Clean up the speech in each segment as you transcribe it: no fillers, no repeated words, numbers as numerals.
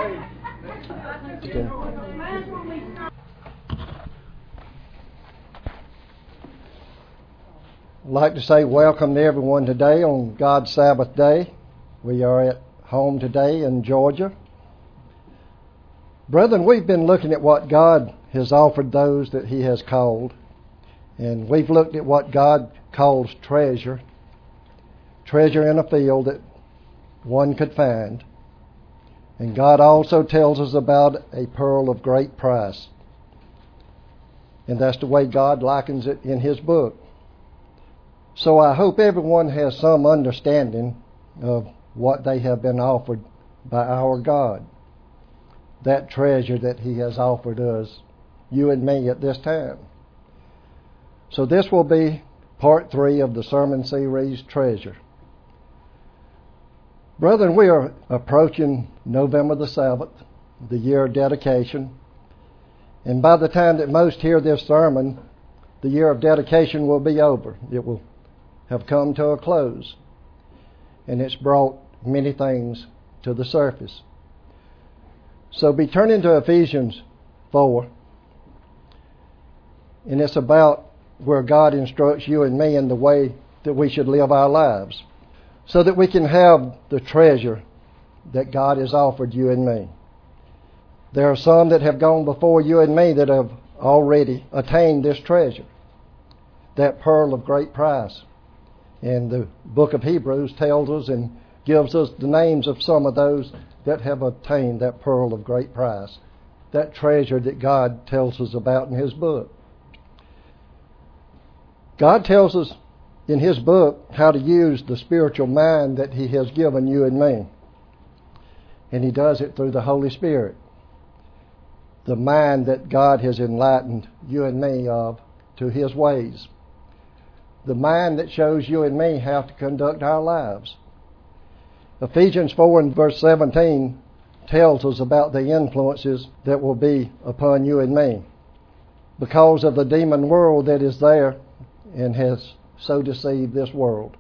I'd like to say welcome to everyone today on God's Sabbath day. We are at home today in Georgia. Brethren, we've been looking at what God has offered those that He has called. And we've looked at what God calls treasure. Treasure in a field that one could find. And God also tells us about a pearl of great price. And that's the way God likens it in His book. So I hope everyone has some understanding of what they have been offered by our God. That treasure that He has offered us, you and me, at this time. So this will be part 3 of the sermon series, Treasure. Brethren, we are approaching November the 7th, the year of dedication. And by the time that most hear this sermon, the year of dedication will be over. It will have come to a close. And it's brought many things to the surface. So be turning to Ephesians 4. And it's about where God instructs you and me in the way that we should live our lives, so that we can have the treasure that God has offered you and me. There are some that have gone before you and me that have already attained this treasure, that pearl of great price. And the book of Hebrews tells us and gives us the names of some of those that have attained that pearl of great price, that treasure that God tells us about in His book. God tells us in His book how to use the spiritual mind that He has given you and me. And He does it through the Holy Spirit. The mind that God has enlightened you and me of to His ways. The mind that shows you and me how to conduct our lives. Ephesians 4 and verse 17 tells us about the influences that will be upon you and me because of the demon world that is there and has so deceived this world.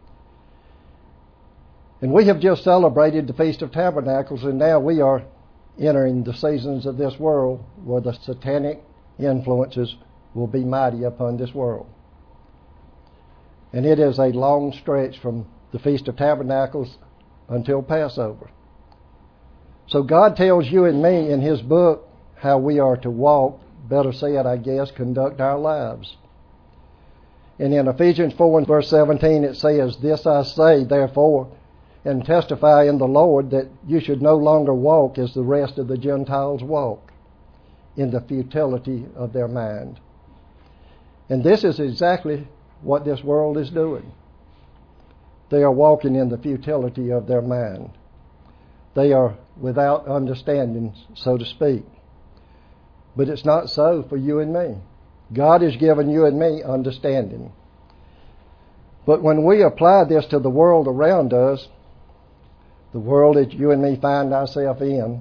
And we have just celebrated the Feast of Tabernacles, and now we are entering the seasons of this world where the satanic influences will be mighty upon this world. And it is a long stretch from the Feast of Tabernacles until Passover. So God tells you and me in His book how we are to walk, better said, I guess, conduct our lives. And in Ephesians 4 and verse 17 it says, "This I say, therefore, and testify in the Lord, that you should no longer walk as the rest of the Gentiles walk, in the futility of their mind." And this is exactly what this world is doing. They are walking in the futility of their mind. They are without understanding, so to speak. But it's not so for you and me. God has given you and me understanding. But when we apply this to the world around us, the world that you and me find ourselves in,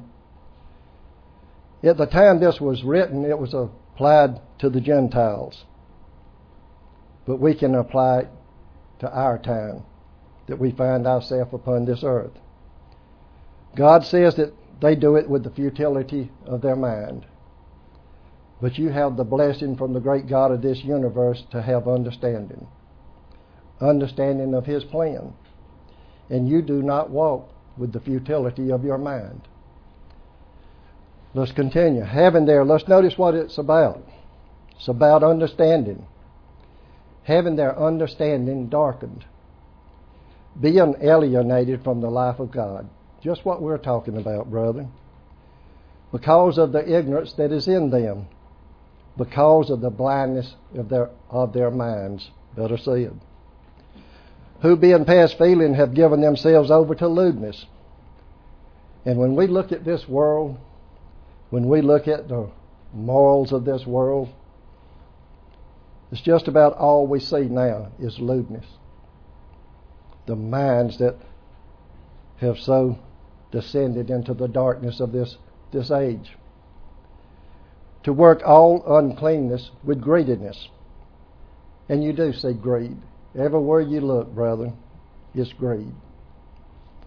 at the time this was written, it was applied to the Gentiles. But we can apply it to our time that we find ourselves upon this earth. God says that they do it with the futility of their mind. But you have the blessing from the great God of this universe to have understanding. Understanding of His plan. And you do not walk with the futility of your mind. Let's continue. Let's notice what it's about. It's about understanding. Having their understanding darkened. Being alienated from the life of God. Just what we're talking about, brethren. Because of the ignorance that is in them. Because of the blindness of their minds, better said. Who being past feeling have given themselves over to lewdness. And when we look at this world, when we look at the morals of this world, it's just about all we see now is lewdness. The minds that have so descended into the darkness of this age. To work all uncleanness with greediness. And you do see greed. Everywhere you look, brethren, it's greed.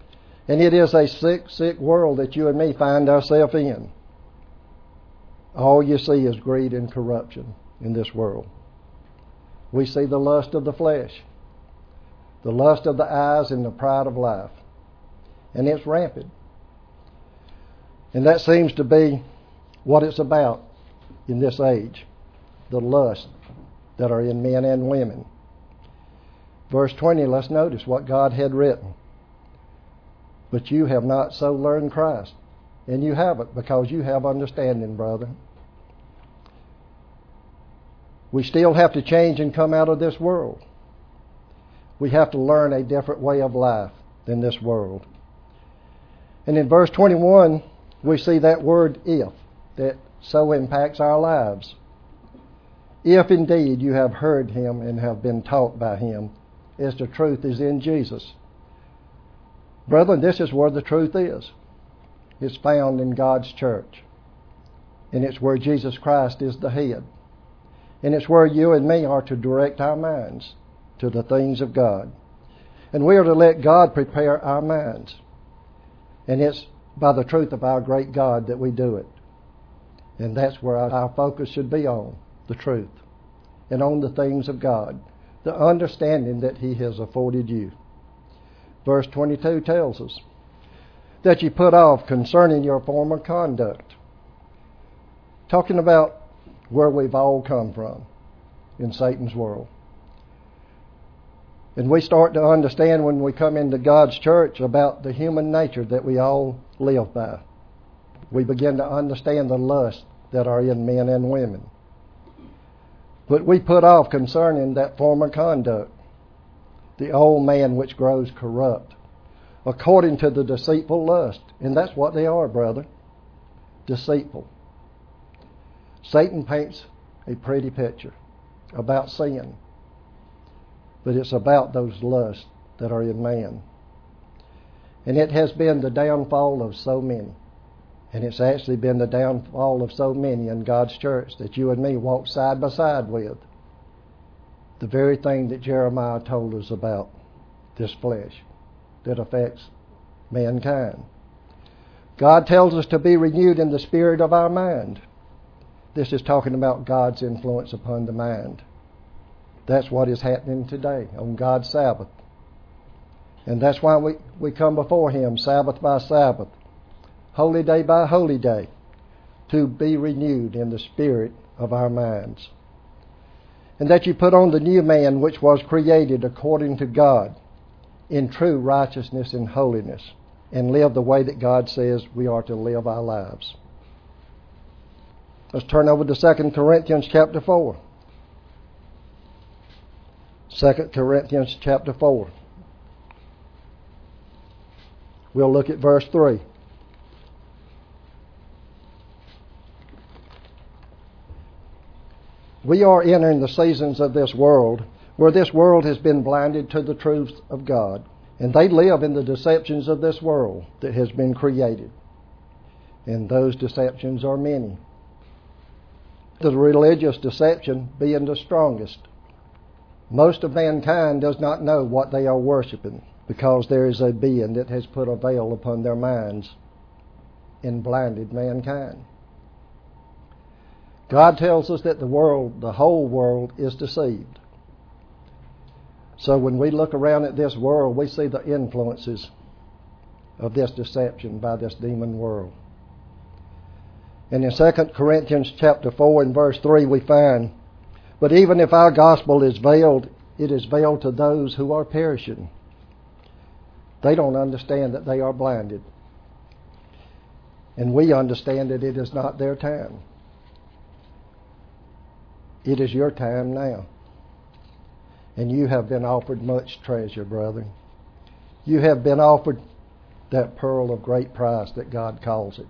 And it is a sick, sick world that you and me find ourselves in. All you see is greed and corruption in this world. We see the lust of the flesh, the lust of the eyes, and the pride of life. And it's rampant. And that seems to be what it's about in this age, the lust that are in men and women. Verse 20, let's notice what God had written. But you have not so learned Christ. And you haven't, because you have understanding, brother. We still have to change and come out of this world. We have to learn a different way of life than this world. And in verse 21, we see that word if, that so impacts our lives. If indeed you have heard him and have been taught by him, as the truth is in Jesus. Brethren, this is where the truth is. It's found in God's church. And it's where Jesus Christ is the head. And it's where you and me are to direct our minds to the things of God. And we are to let God prepare our minds. And it's by the truth of our great God that we do it. And that's where our focus should be on, the truth. And on the things of God. The understanding that he has afforded you. Verse 22 tells us that you put off concerning your former conduct. Talking about where we've all come from in Satan's world. And we start to understand when we come into God's church about the human nature that we all live by. We begin to understand the lusts that are in men and women. But we put off concerning that former conduct, the old man which grows corrupt, according to the deceitful lust. And that's what they are, brother. Deceitful. Satan paints a pretty picture about sin. But it's about those lusts that are in man. And it has been the downfall of so many. And it's actually been the downfall of so many in God's church that you and me walk side by side with. The very thing that Jeremiah told us about, this flesh that affects mankind. God tells us to be renewed in the spirit of our mind. This is talking about God's influence upon the mind. That's what is happening today on God's Sabbath. And that's why we come before him Sabbath by Sabbath, holy day by holy day, to be renewed in the spirit of our minds. And that you put on the new man which was created according to God in true righteousness and holiness, and live the way that God says we are to live our lives. Let's turn over to 2 Corinthians chapter 4. 2 Corinthians chapter 4. We'll look at verse 3. We are entering the seasons of this world where this world has been blinded to the truth of God, and they live in the deceptions of this world that has been created. And those deceptions are many. The religious deception being the strongest. Most of mankind does not know what they are worshiping, because there is a being that has put a veil upon their minds and blinded mankind. God tells us that the whole world is deceived. So when we look around at this world, we see the influences of this deception by this demon world. And in 2 Corinthians chapter 4 and verse 3 we find, but even if our gospel is veiled, it is veiled to those who are perishing. They don't understand that they are blinded. And we understand that it is not their time. It is your time now. And you have been offered much treasure, brother. You have been offered that pearl of great price that God calls it.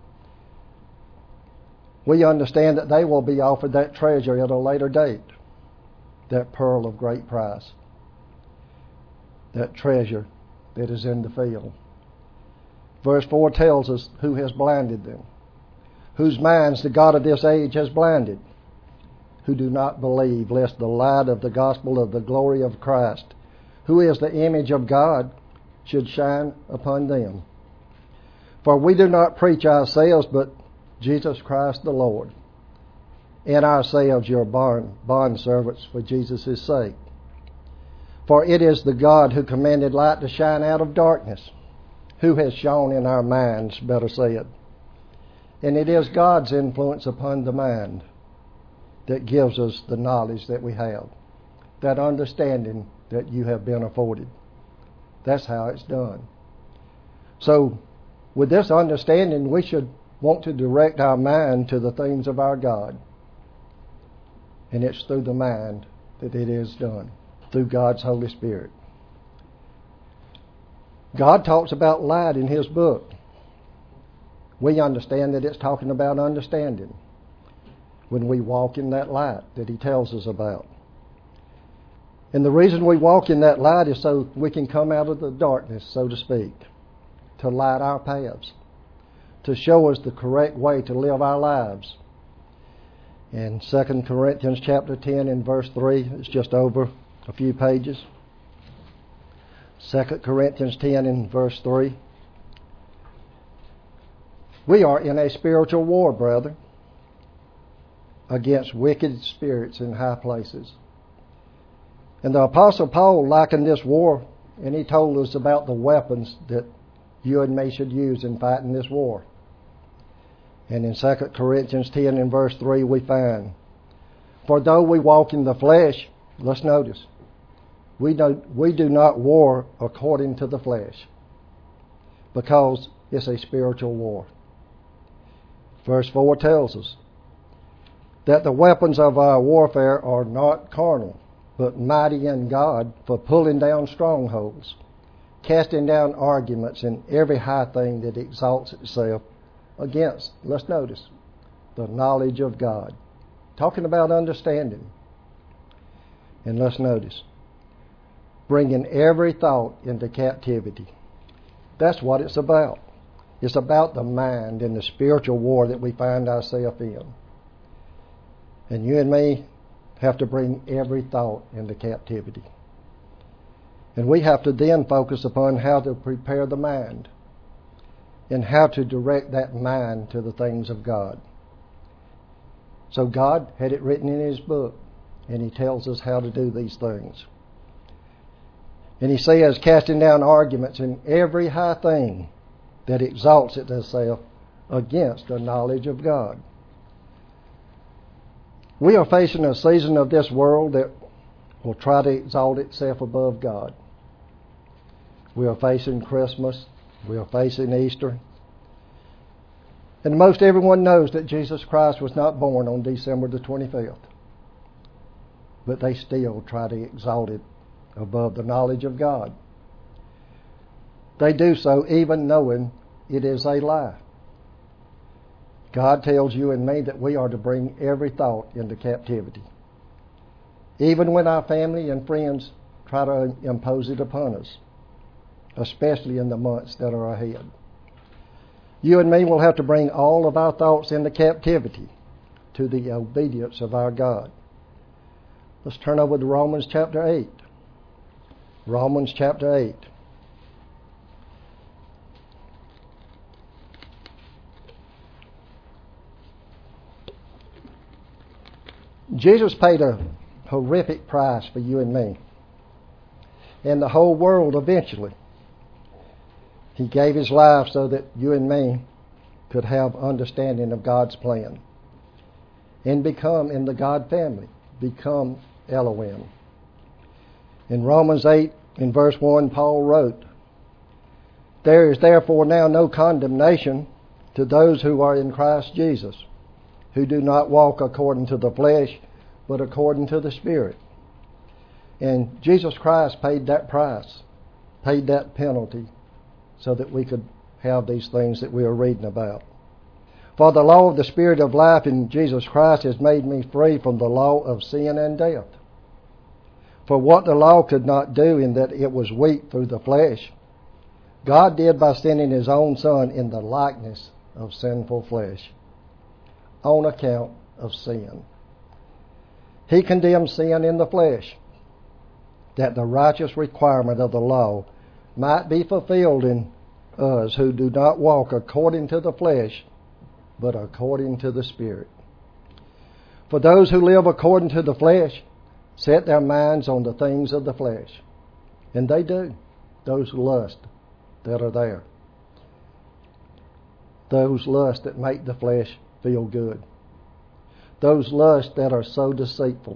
We understand that they will be offered that treasure at a later date. That pearl of great price. That treasure that is in the field. Verse 4 tells us who has blinded them. Whose minds the God of this age has blinded. Who do not believe, lest the light of the gospel of the glory of Christ, who is the image of God, should shine upon them. For we do not preach ourselves, but Jesus Christ the Lord, and ourselves your bondservants for Jesus' sake. For it is the God who commanded light to shine out of darkness, who has shone in our minds, better said. And it is God's influence upon the mind that gives us the knowledge that we have, that understanding that you have been afforded. That's how it's done. So, with this understanding, we should want to direct our mind to the things of our God. And it's through the mind that it is done, through God's Holy Spirit. God talks about light in His book. We understand that it's talking about understanding when we walk in that light that He tells us about. And the reason we walk in that light is so we can come out of the darkness, so to speak, to light our paths, to show us the correct way to live our lives. In 2 Corinthians chapter 10 and verse 3, it's just over a few pages. 2 Corinthians 10 and verse 3. We are in a spiritual war, brother, against wicked spirits in high places. And the Apostle Paul likened this war, and he told us about the weapons that you and me should use in fighting this war. And in 2 Corinthians 10 and verse 3 we find, for though we walk in the flesh, let's notice, we do not war according to the flesh, because it's a spiritual war. Verse 4 tells us that the weapons of our warfare are not carnal, but mighty in God for pulling down strongholds, casting down arguments and every high thing that exalts itself against, let's notice, the knowledge of God. Talking about understanding. And let's notice, bringing every thought into captivity. That's what it's about. It's about the mind and the spiritual war that we find ourselves in. And you and me have to bring every thought into captivity. And we have to then focus upon how to prepare the mind and how to direct that mind to the things of God. So God had it written in His book, and He tells us how to do these things. And He says, casting down arguments and every high thing that exalts itself against the knowledge of God. We are facing a season of this world that will try to exalt itself above God. We are facing Christmas. We are facing Easter. And most everyone knows that Jesus Christ was not born on December the 25th. But they still try to exalt it above the knowledge of God. They do so even knowing it is a lie. God tells you and me that we are to bring every thought into captivity. Even when our family and friends try to impose it upon us, especially in the months that are ahead. You and me will have to bring all of our thoughts into captivity to the obedience of our God. Let's turn over to Romans chapter 8. Romans chapter 8. Jesus paid a horrific price for you and me, and the whole world eventually. He gave His life so that you and me could have understanding of God's plan and become in the God family, become Elohim. In Romans 8, in verse 1, Paul wrote, there is therefore now no condemnation to those who are in Christ Jesus, who do not walk according to the flesh, but according to the Spirit. And Jesus Christ paid that price, paid that penalty, so that we could have these things that we are reading about. For the law of the Spirit of life in Jesus Christ has made me free from the law of sin and death. For what the law could not do in that it was weak through the flesh, God did by sending His own Son in the likeness of sinful flesh, on account of sin. He condemned sin in the flesh, that the righteous requirement of the law might be fulfilled in us who do not walk according to the flesh, but according to the Spirit. For those who live according to the flesh set their minds on the things of the flesh. And they do. Those lusts that are there. Those lusts that make the flesh feel good. Those lusts that are so deceitful.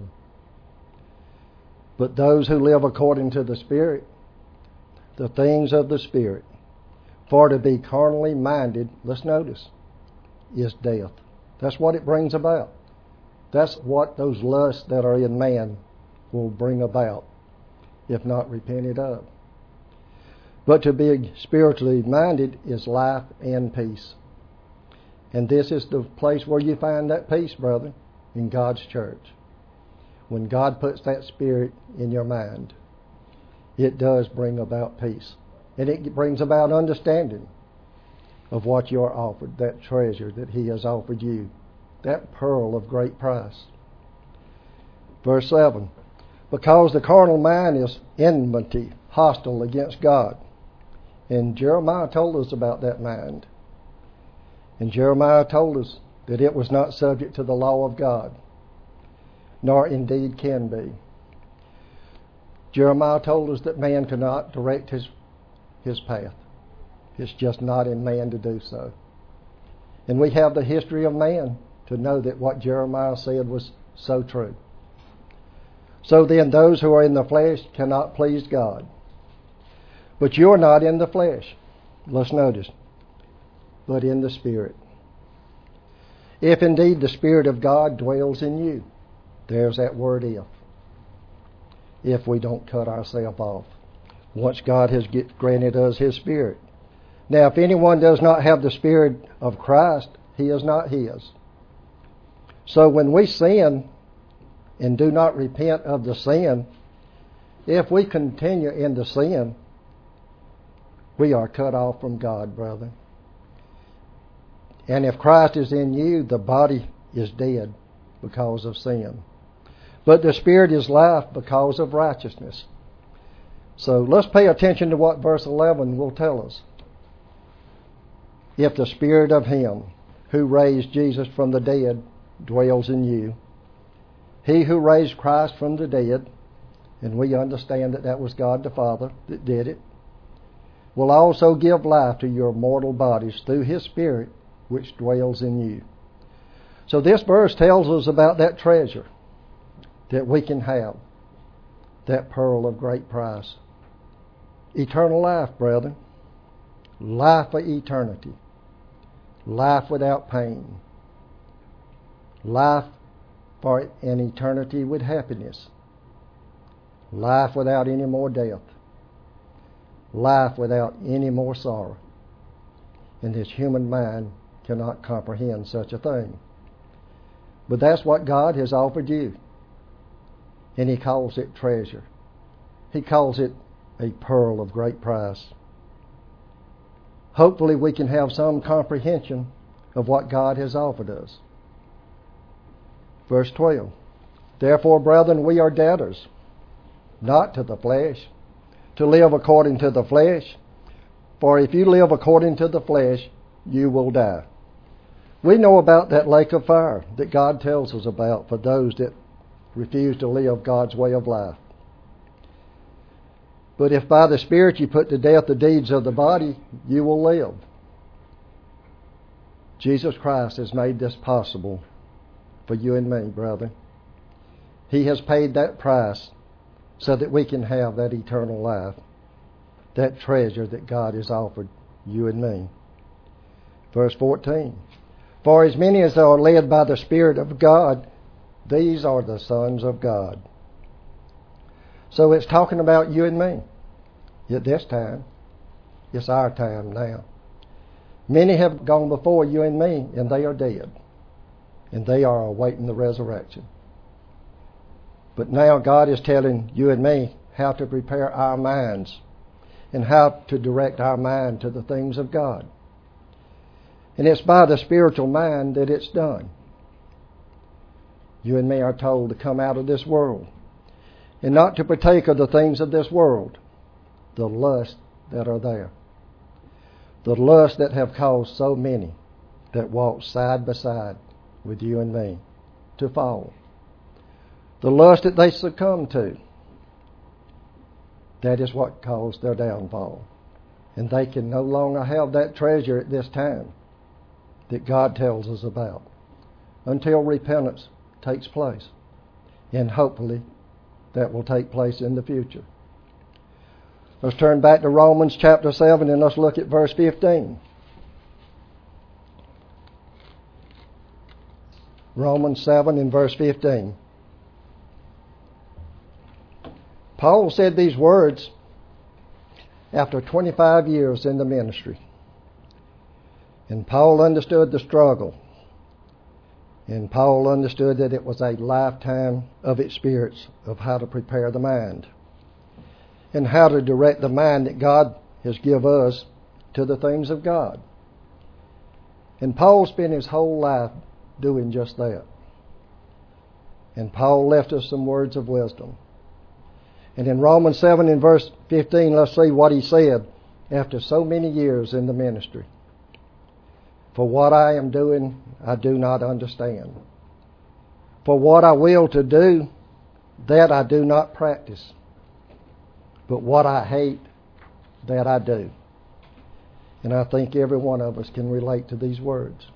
But those who live according to the Spirit, the things of the Spirit, for to be carnally minded, let's notice, is death. That's what it brings about. That's what those lusts that are in man will bring about, if not repented of. But to be spiritually minded is life and peace. And this is the place where you find that peace, brother, in God's church. When God puts that Spirit in your mind, it does bring about peace. And it brings about understanding of what you're offered, that treasure that He has offered you, that pearl of great price. Verse 7, because the carnal mind is enmity, hostile against God. And Jeremiah told us about that mind. And Jeremiah told us that it was not subject to the law of God, nor indeed can be. Jeremiah told us that man cannot direct his path. It's just not in man to do so. And we have the history of man to know that what Jeremiah said was so true. So then those who are in the flesh cannot please God. But you're not in the flesh. Let's notice. But in the Spirit. If indeed the Spirit of God dwells in you. There's that word if. If we don't cut ourselves off. Once God has granted us His Spirit. Now if anyone does not have the Spirit of Christ, he is not His. So when we sin and do not repent of the sin, if we continue in the sin, we are cut off from God, brother. And if Christ is in you, the body is dead because of sin. But the Spirit is life because of righteousness. So let's pay attention to what verse 11 will tell us. If the Spirit of Him who raised Jesus from the dead dwells in you, He who raised Christ from the dead, and we understand that that was God the Father that did it, will also give life to your mortal bodies through His Spirit which dwells in you. So this verse tells us about that treasure that we can have, that pearl of great price. Eternal life, brethren. Life for eternity. Life without pain. Life for an eternity with happiness. Life without any more death. Life without any more sorrow. And this human mind cannot comprehend such a thing. But that's what God has offered you. And He calls it treasure. He calls it a pearl of great price. Hopefully we can have some comprehension of what God has offered us. Verse 12. Therefore, brethren, we are debtors, not to the flesh, to live according to the flesh. For if you live according to the flesh, you will die. We know about that lake of fire that God tells us about for those that refuse to live God's way of life. But if by the Spirit you put to death the deeds of the body, you will live. Jesus Christ has made this possible for you and me, brother. He has paid that price so that we can have that eternal life, that treasure that God has offered you and me. Verse 14. For as many as are led by the Spirit of God, these are the sons of God. So it's talking about you and me. At this time, it's our time now. Many have gone before you and me, and they are dead. And they are awaiting the resurrection. But now God is telling you and me how to prepare our minds and how to direct our mind to the things of God. And it's by the spiritual mind that it's done. You and me are told to come out of this world and not to partake of the things of this world, the lust that are there. The lusts that have caused so many that walk side by side with you and me to fall. The lust that they succumb to, that is what caused their downfall. And they can no longer have that treasure at this time that God tells us about until repentance takes place. And hopefully that will take place in the future. Let's turn back to Romans chapter 7 and let's look at verse 15. Romans 7 and verse 15. Paul said these words after 25 years in the ministry. And Paul understood the struggle. And Paul understood that it was a lifetime of experience of how to prepare the mind and how to direct the mind that God has given us to the things of God. And Paul spent his whole life doing just that. And Paul left us some words of wisdom. And in Romans 7 and verse 15, let's see what he said after so many years in the ministry. For what I am doing, I do not understand. For what I will to do, that I do not practice. But what I hate, that I do. And I think every one of us can relate to these words.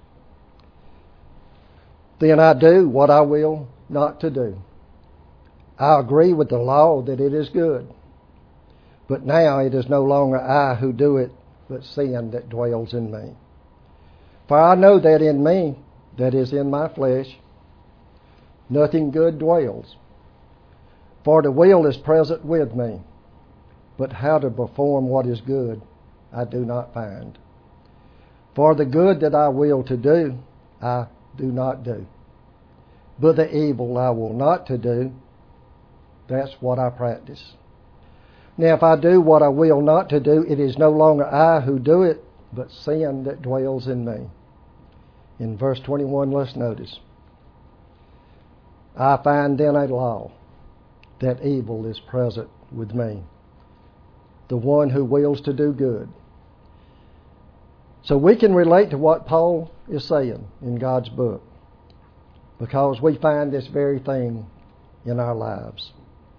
Then I do what I will not to do. I agree with the law that it is good. But now it is no longer I who do it, but sin that dwells in me. For I know that in me, that is in my flesh, nothing good dwells. For the will is present with me, but how to perform what is good I do not find. For the good that I will to do, I do not do. But the evil I will not to do, that's what I practice. Now if I do what I will not to do, it is no longer I who do it, but sin that dwells in me. In verse 21, let's notice. I find then a law, that evil is present with me, the one who wills to do good. So we can relate to what Paul is saying in God's book, because we find this very thing in our lives.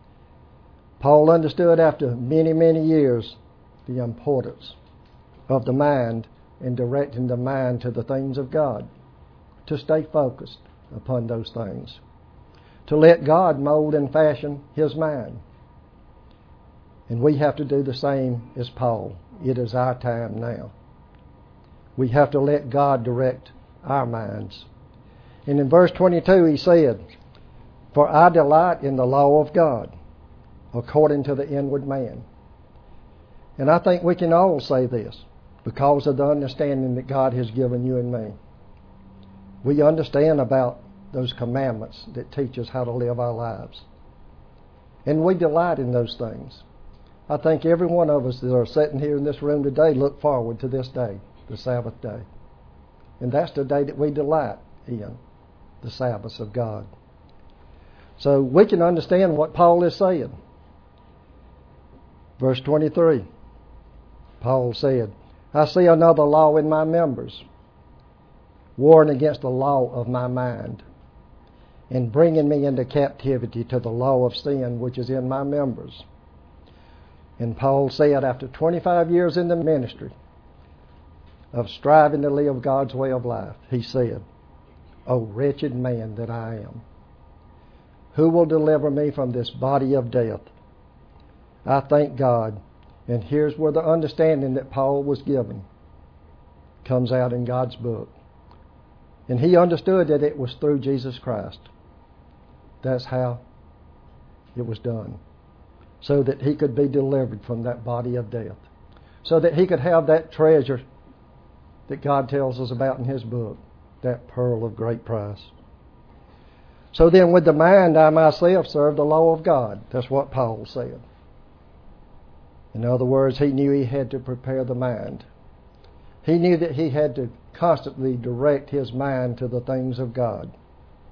Paul understood after many, many years the importance of the mind and directing the mind to the things of God, to stay focused upon those things, to let God mold and fashion his mind. And we have to do the same as Paul. It is our time now. We have to let God direct our minds. And in verse 22 he said, For I delight in the law of God, according to the inward man. And I think we can all say this because of the understanding that God has given you and me. We understand about those commandments that teach us how to live our lives. And we delight in those things. I think every one of us that are sitting here in this room today look forward to this day, the Sabbath day. And that's the day that we delight in, the Sabbath of God. So we can understand what Paul is saying. Verse 23, Paul said, I see another law in my members, warring against the law of my mind, and bringing me into captivity to the law of sin which is in my members. And Paul said, after 25 years in the ministry of striving to live God's way of life, he said, O wretched man that I am, who will deliver me from this body of death? I thank God. And here's where the understanding that Paul was given comes out in God's book. And he understood that it was through Jesus Christ. That's how it was done. So that he could be delivered from that body of death. So that he could have that treasure that God tells us about in his book. That pearl of great price. So then with the mind I myself serve the law of God. That's what Paul said. In other words, he knew he had to prepare the mind. He knew that he had to constantly direct his mind to the things of God.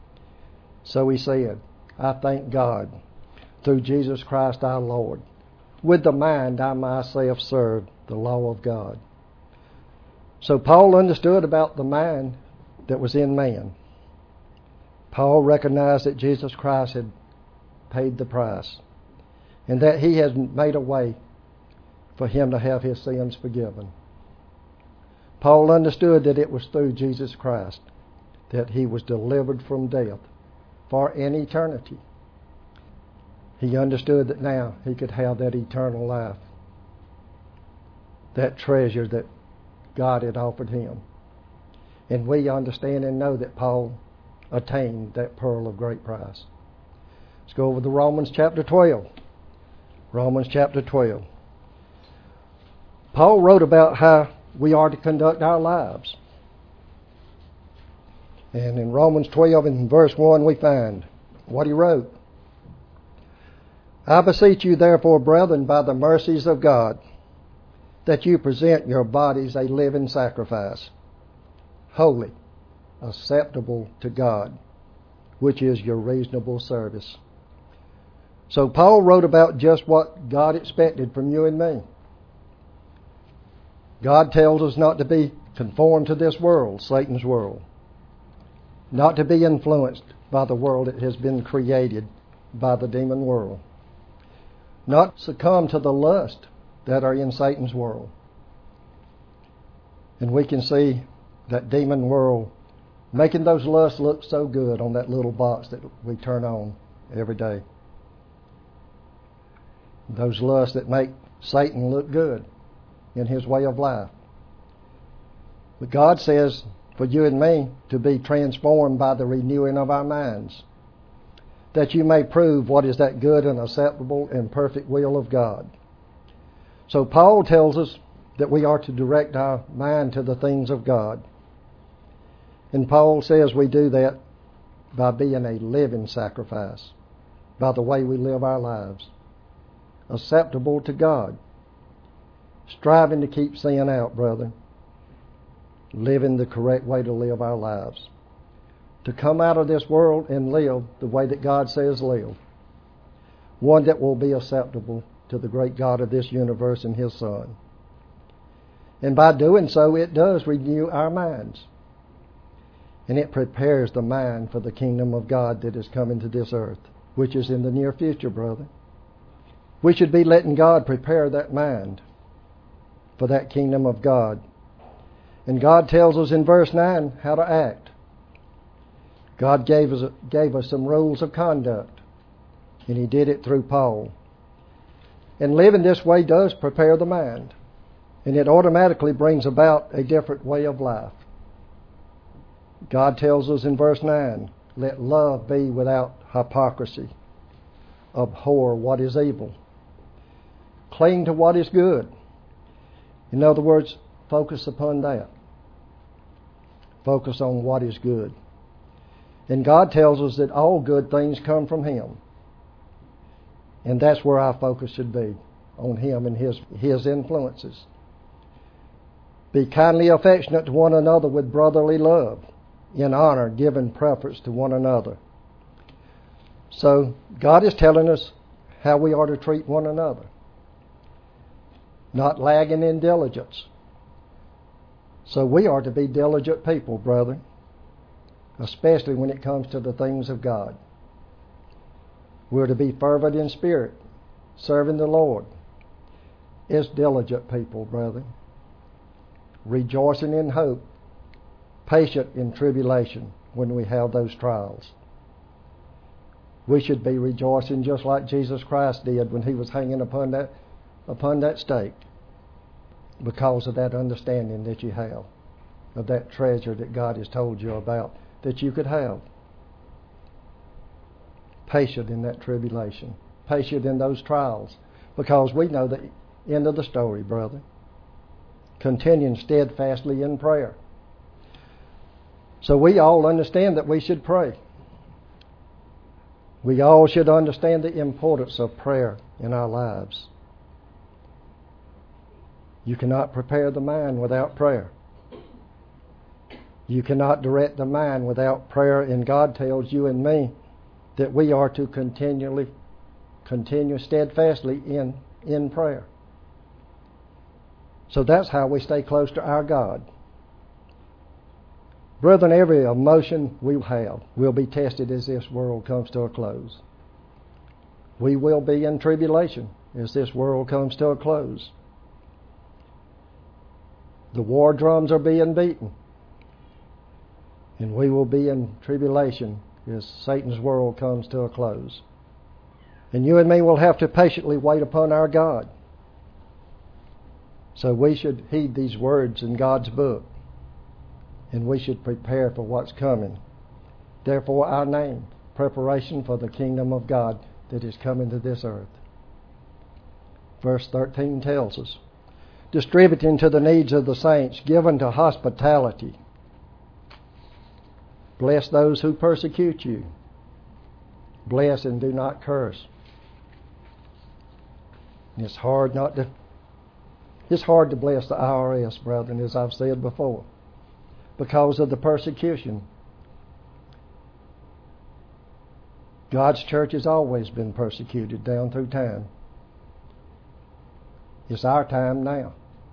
So he said, I thank God through Jesus Christ our Lord, with the mind I myself serve the law of God. So Paul understood about the mind that was in man. Paul recognized that Jesus Christ had paid the price and that he had made a way for him to have his sins forgiven. Paul understood that it was through Jesus Christ that he was delivered from death for an eternity. He understood that now he could have that eternal life, that treasure that God had offered him. And we understand and know that Paul attained that pearl of great price. Let's go over to Romans chapter 12. Romans chapter 12. Paul wrote about how we are to conduct our lives. And in Romans 12 and verse 1 we find what he wrote. I beseech you therefore, brethren, by the mercies of God, that you present your bodies a living sacrifice, holy, acceptable to God, which is your reasonable service. So Paul wrote about just what God expected from you and me. God tells us not to be conformed to this world, Satan's world, not to be influenced by the world that has been created by the demon world, not succumb to the lust that are in Satan's world. And we can see that demon world making those lusts look so good on that little box that we turn on every day. Those lusts that make Satan look good in his way of life. But God says for you and me to be transformed by the renewing of our minds, that you may prove what is that good and acceptable and perfect will of God. So Paul tells us that we are to direct our mind to the things of God. And Paul says we do that by being a living sacrifice, by the way we live our lives, acceptable to God, striving to keep sin out, brother, living the correct way to live our lives, to come out of this world and live the way that God says live, one that will be acceptable to the great God of this universe and His Son. And by doing so, it does renew our minds. And it prepares the mind for the kingdom of God that is coming to this earth, which is in the near future, brother. We should be letting God prepare that mind for that kingdom of God. And God tells us in verse 9 how to act. God gave us some rules of conduct, and He did it through Paul. And living this way does prepare the mind, and it automatically brings about a different way of life. God tells us in verse 9, let love be without hypocrisy. Abhor what is evil. Cling to what is good. In other words, focus upon that. Focus on what is good. And God tells us that all good things come from Him. And that's where our focus should be, on Him and His influences. Be kindly affectionate to one another with brotherly love, in honor, giving preference to one another. So God is telling us how we are to treat one another. Not lagging in diligence. So we are to be diligent people, brother, especially when it comes to the things of God. We're to be fervent in spirit, serving the Lord. As diligent people, brother. Rejoicing in hope, patient in tribulation when we have those trials. We should be rejoicing just like Jesus Christ did when He was hanging upon that stake, because of that understanding that you have of that treasure that God has told you about that you could have. Patient in that tribulation, patient in those trials, because we know the end of the story, brother. Continuing steadfastly in prayer. So we all understand that we should pray. We all should understand the importance of prayer in our lives. You cannot prepare the mind without prayer. You cannot direct the mind without prayer, and God tells you and me that we are to continue steadfastly in in prayer. So that's how we stay close to our God. Brethren, every emotion we have will be tested as this world comes to a close. We will be in tribulation as this world comes to a close. The war drums are being beaten, and we will be in tribulation as Satan's world comes to a close. And you and me will have to patiently wait upon our God. So we should heed these words in God's book, and we should prepare for what's coming. Therefore our name, preparation for the kingdom of God that is coming to this earth. Verse 13 tells us, distributing to the needs of the saints, given to hospitality. Bless those who persecute you. Bless and do not curse. It's hard to bless the IRS, brethren, as I've said before, because of the persecution. God's church has always been persecuted down through time. It's our time now.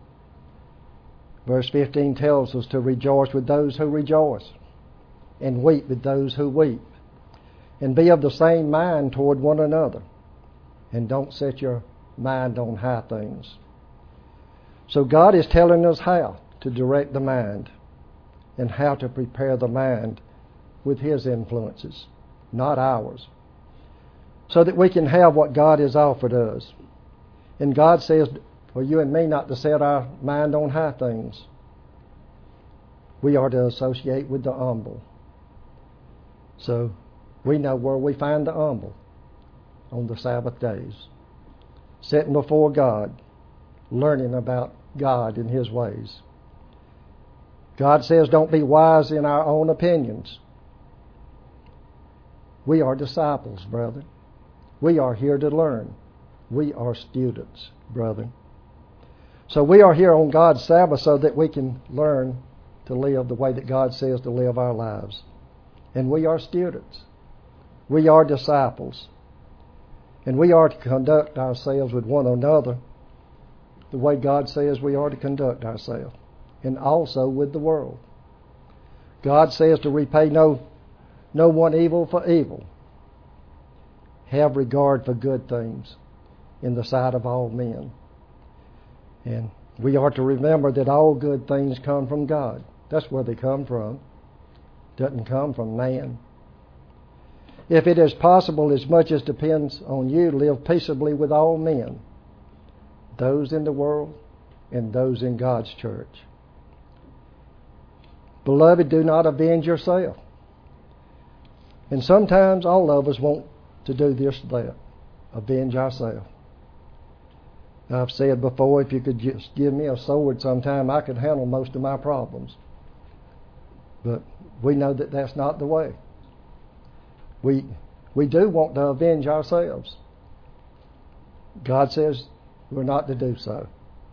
Verse 15 tells us to rejoice with those who rejoice, and weep with those who weep, and be of the same mind toward one another, and don't set your mind on high things. So God is telling us how to direct the mind and how to prepare the mind with His influences, not ours, so that we can have what God has offered us. And God says for you and me not to set our mind on high things. We are to associate with the humble. So we know where we find the humble on the Sabbath days, sitting before God, learning about God and His ways. God says don't be wise in our own opinions. We are disciples, brethren. We are here to learn. We are students, brethren. So we are here on God's Sabbath so that we can learn to live the way that God says to live our lives. And we are students. We are disciples. And we are to conduct ourselves with one another the way God says we are to conduct ourselves, and also with the world. God says to repay no one evil for evil. Have regard for good things in the sight of all men. And we are to remember that all good things come from God. That's where they come from. Doesn't come from man. If it is possible, as much as depends on you, live peaceably with all men, those in the world and those in God's church. Beloved, do not avenge yourself. And sometimes all of us want to do this or that, avenge ourselves. I've said before, if you could just give me a sword sometime, I could handle most of my problems. But we know that that's not the way. We do want to avenge ourselves. God says we're not to do so.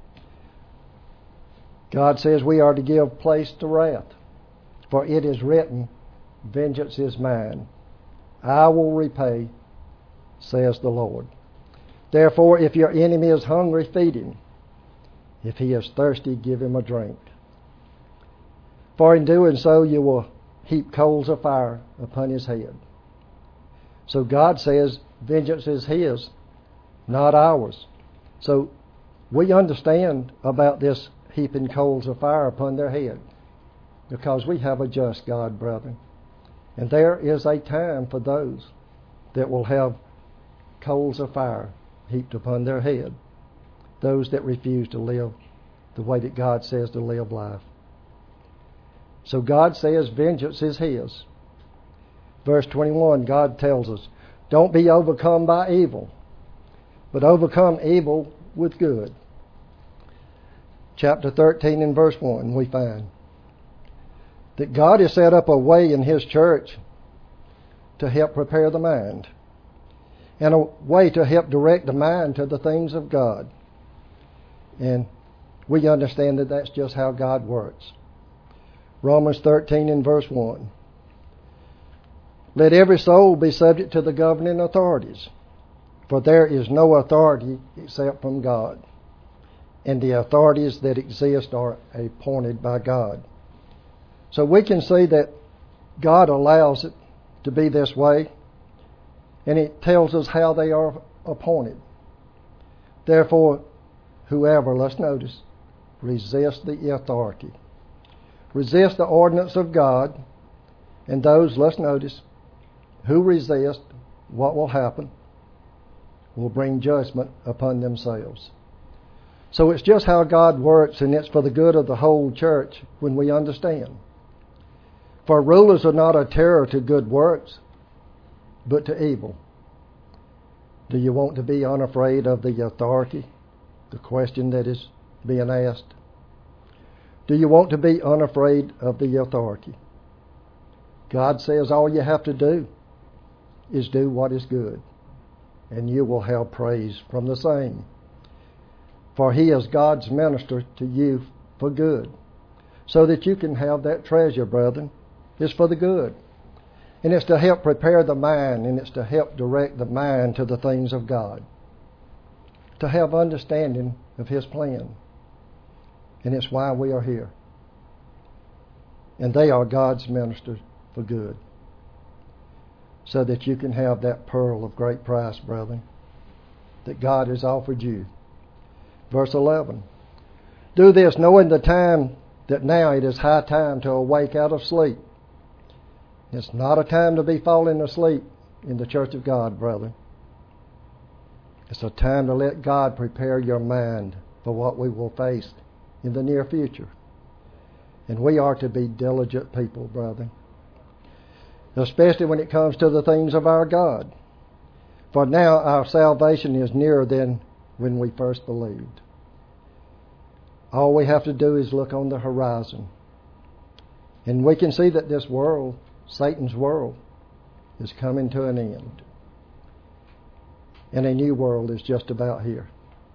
God says we are to give place to wrath, for it is written, vengeance is mine. I will repay, says the Lord. Therefore, if your enemy is hungry, feed him. If he is thirsty, give him a drink. For in doing so, you will heap coals of fire upon his head. So God says vengeance is His, not ours. So we understand about this heaping coals of fire upon their head, because we have a just God, brethren. And there is a time for those that will have coals of fire heaped upon their head, those that refuse to live the way that God says to live life. So God says vengeance is His. Verse 21, God tells us, don't be overcome by evil, but overcome evil with good. Chapter 13 and verse 1, we find that God has set up a way in His church to help prepare the mind, and a way to help direct the mind to the things of God. And we understand that that's just how God works. Romans 13 and verse 1. Let every soul be subject to the governing authorities, For there is no authority except from God, and the authorities that exist are appointed by God. So we can see that God allows it to be this way, and it tells us how they are appointed. Therefore, whoever, let's notice, resists the authority, resist the ordinance of God, and those, let's notice, who resist, what will happen? Will bring judgment upon themselves. So it's just how God works, and it's for the good of the whole church when we understand. For rulers are not a terror to good works, but to evil. Do you want to be unafraid of the authority? The question that is being asked. Do you want to be unafraid of the authority? God says all you have to do is do what is good, and you will have praise from the same. For He is God's minister to you for good, so that you can have that treasure, brethren. It's for the good. And it's to help prepare the mind, and it's to help direct the mind to the things of God, to have understanding of His plan. And it's why we are here. And they are God's ministers for good, so that you can have that pearl of great price, brethren, that God has offered you. Verse 11. Do this, knowing the time that now it is high time to awake out of sleep. It's not a time to be falling asleep in the church of God, brethren. It's a time to let God prepare your mind for what we will face in the near future. And we are to be diligent people, brethren, especially when it comes to the things of our God. For now our salvation is nearer than when we first believed. All we have to do is look on the horizon, and we can see that this world, Satan's world, is coming to an end, and a new world is just about here.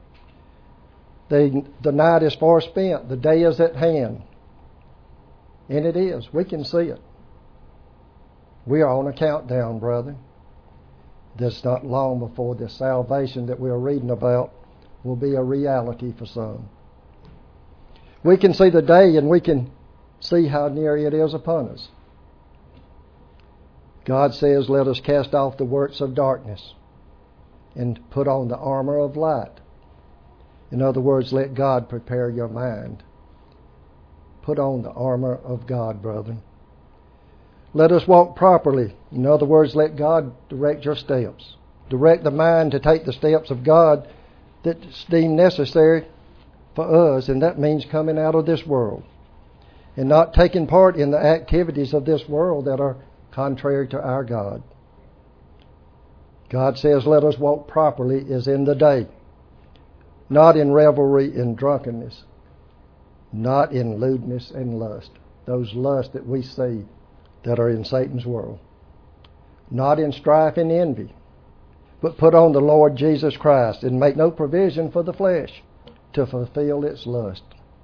The night is far spent, the day is at hand, and it is. We can see it. We are on a countdown, brethren. That's not long before the salvation that we are reading about will be a reality for some. We can see the day, and we can see how near it is upon us. God says, let us cast off the works of darkness and put on the armor of light. In other words, let God prepare your mind. Put on the armor of God, brethren. Let us walk properly. In other words, let God direct your steps. Direct the mind to take the steps of God that's deemed necessary for us, and that means coming out of this world and not taking part in the activities of this world that are contrary to our God. God says, let us walk properly as in the day, not in revelry and drunkenness, not in lewdness and lust, those lusts that we see that are in Satan's world, not in strife and envy, but put on the Lord Jesus Christ and make no provision for the flesh to fulfill its lust.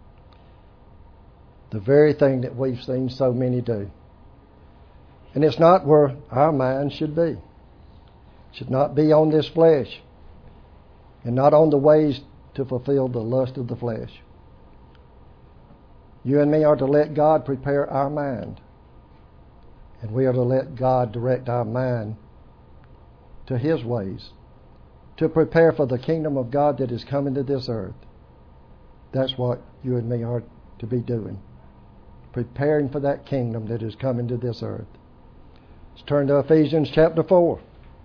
The very thing that we've seen so many do. And it's not where our mind should be. It should not be on this flesh and not on the ways to fulfill the lust of the flesh. You and me are to let God prepare our mind, and we are to let God direct our mind to His ways, to prepare for the kingdom of God that is coming to this earth. That's what you and me are to be doing, preparing for that kingdom that is coming to this earth. Let's turn to Ephesians chapter 4.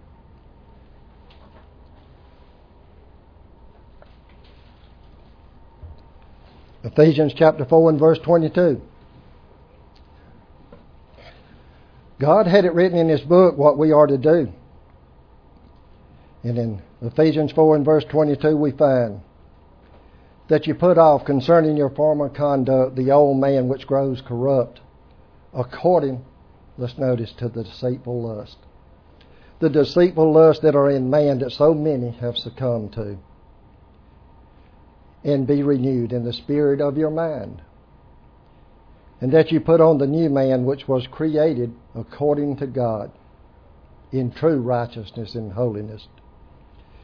Ephesians chapter 4 and verse 22. God had it written in His book what we are to do. And in Ephesians 4 and verse 22 we find that you put off concerning your former conduct the old man which grows corrupt, according, let's notice, to the deceitful lust. The deceitful lust that are in man that so many have succumbed to. And be renewed in the spirit of your mind. And that you put on the new man which was created according to God, in true righteousness and holiness.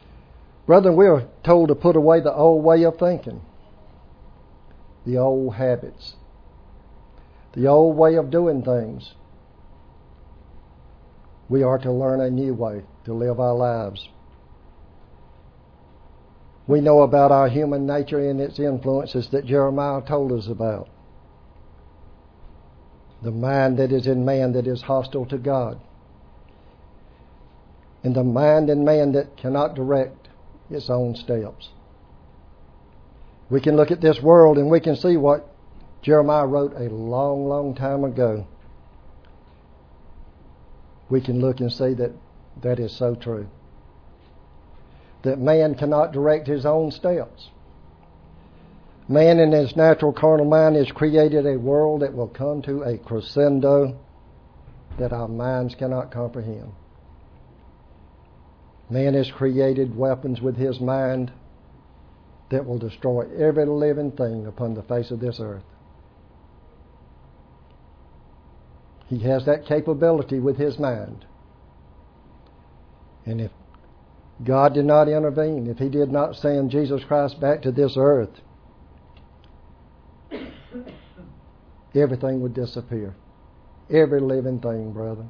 Brethren, we are told to put away the old way of thinking, the old habits, the old way of doing things. We are to learn a new way to live our lives. We know about our human nature and its influences that Jeremiah told us about. The mind that is in man that is hostile to God. And the mind in man that cannot direct its own steps. We can look at this world and we can see what Jeremiah wrote a long, long time ago. We can look and see that that is so true. That man cannot direct his own steps. Man in his natural carnal mind has created a world that will come to a crescendo that our minds cannot comprehend. Man has created weapons with his mind that will destroy every living thing upon the face of this earth. He has that capability with his mind. And if God did not intervene, if He did not send Jesus Christ back to this earth, everything would disappear. Every living thing, brother.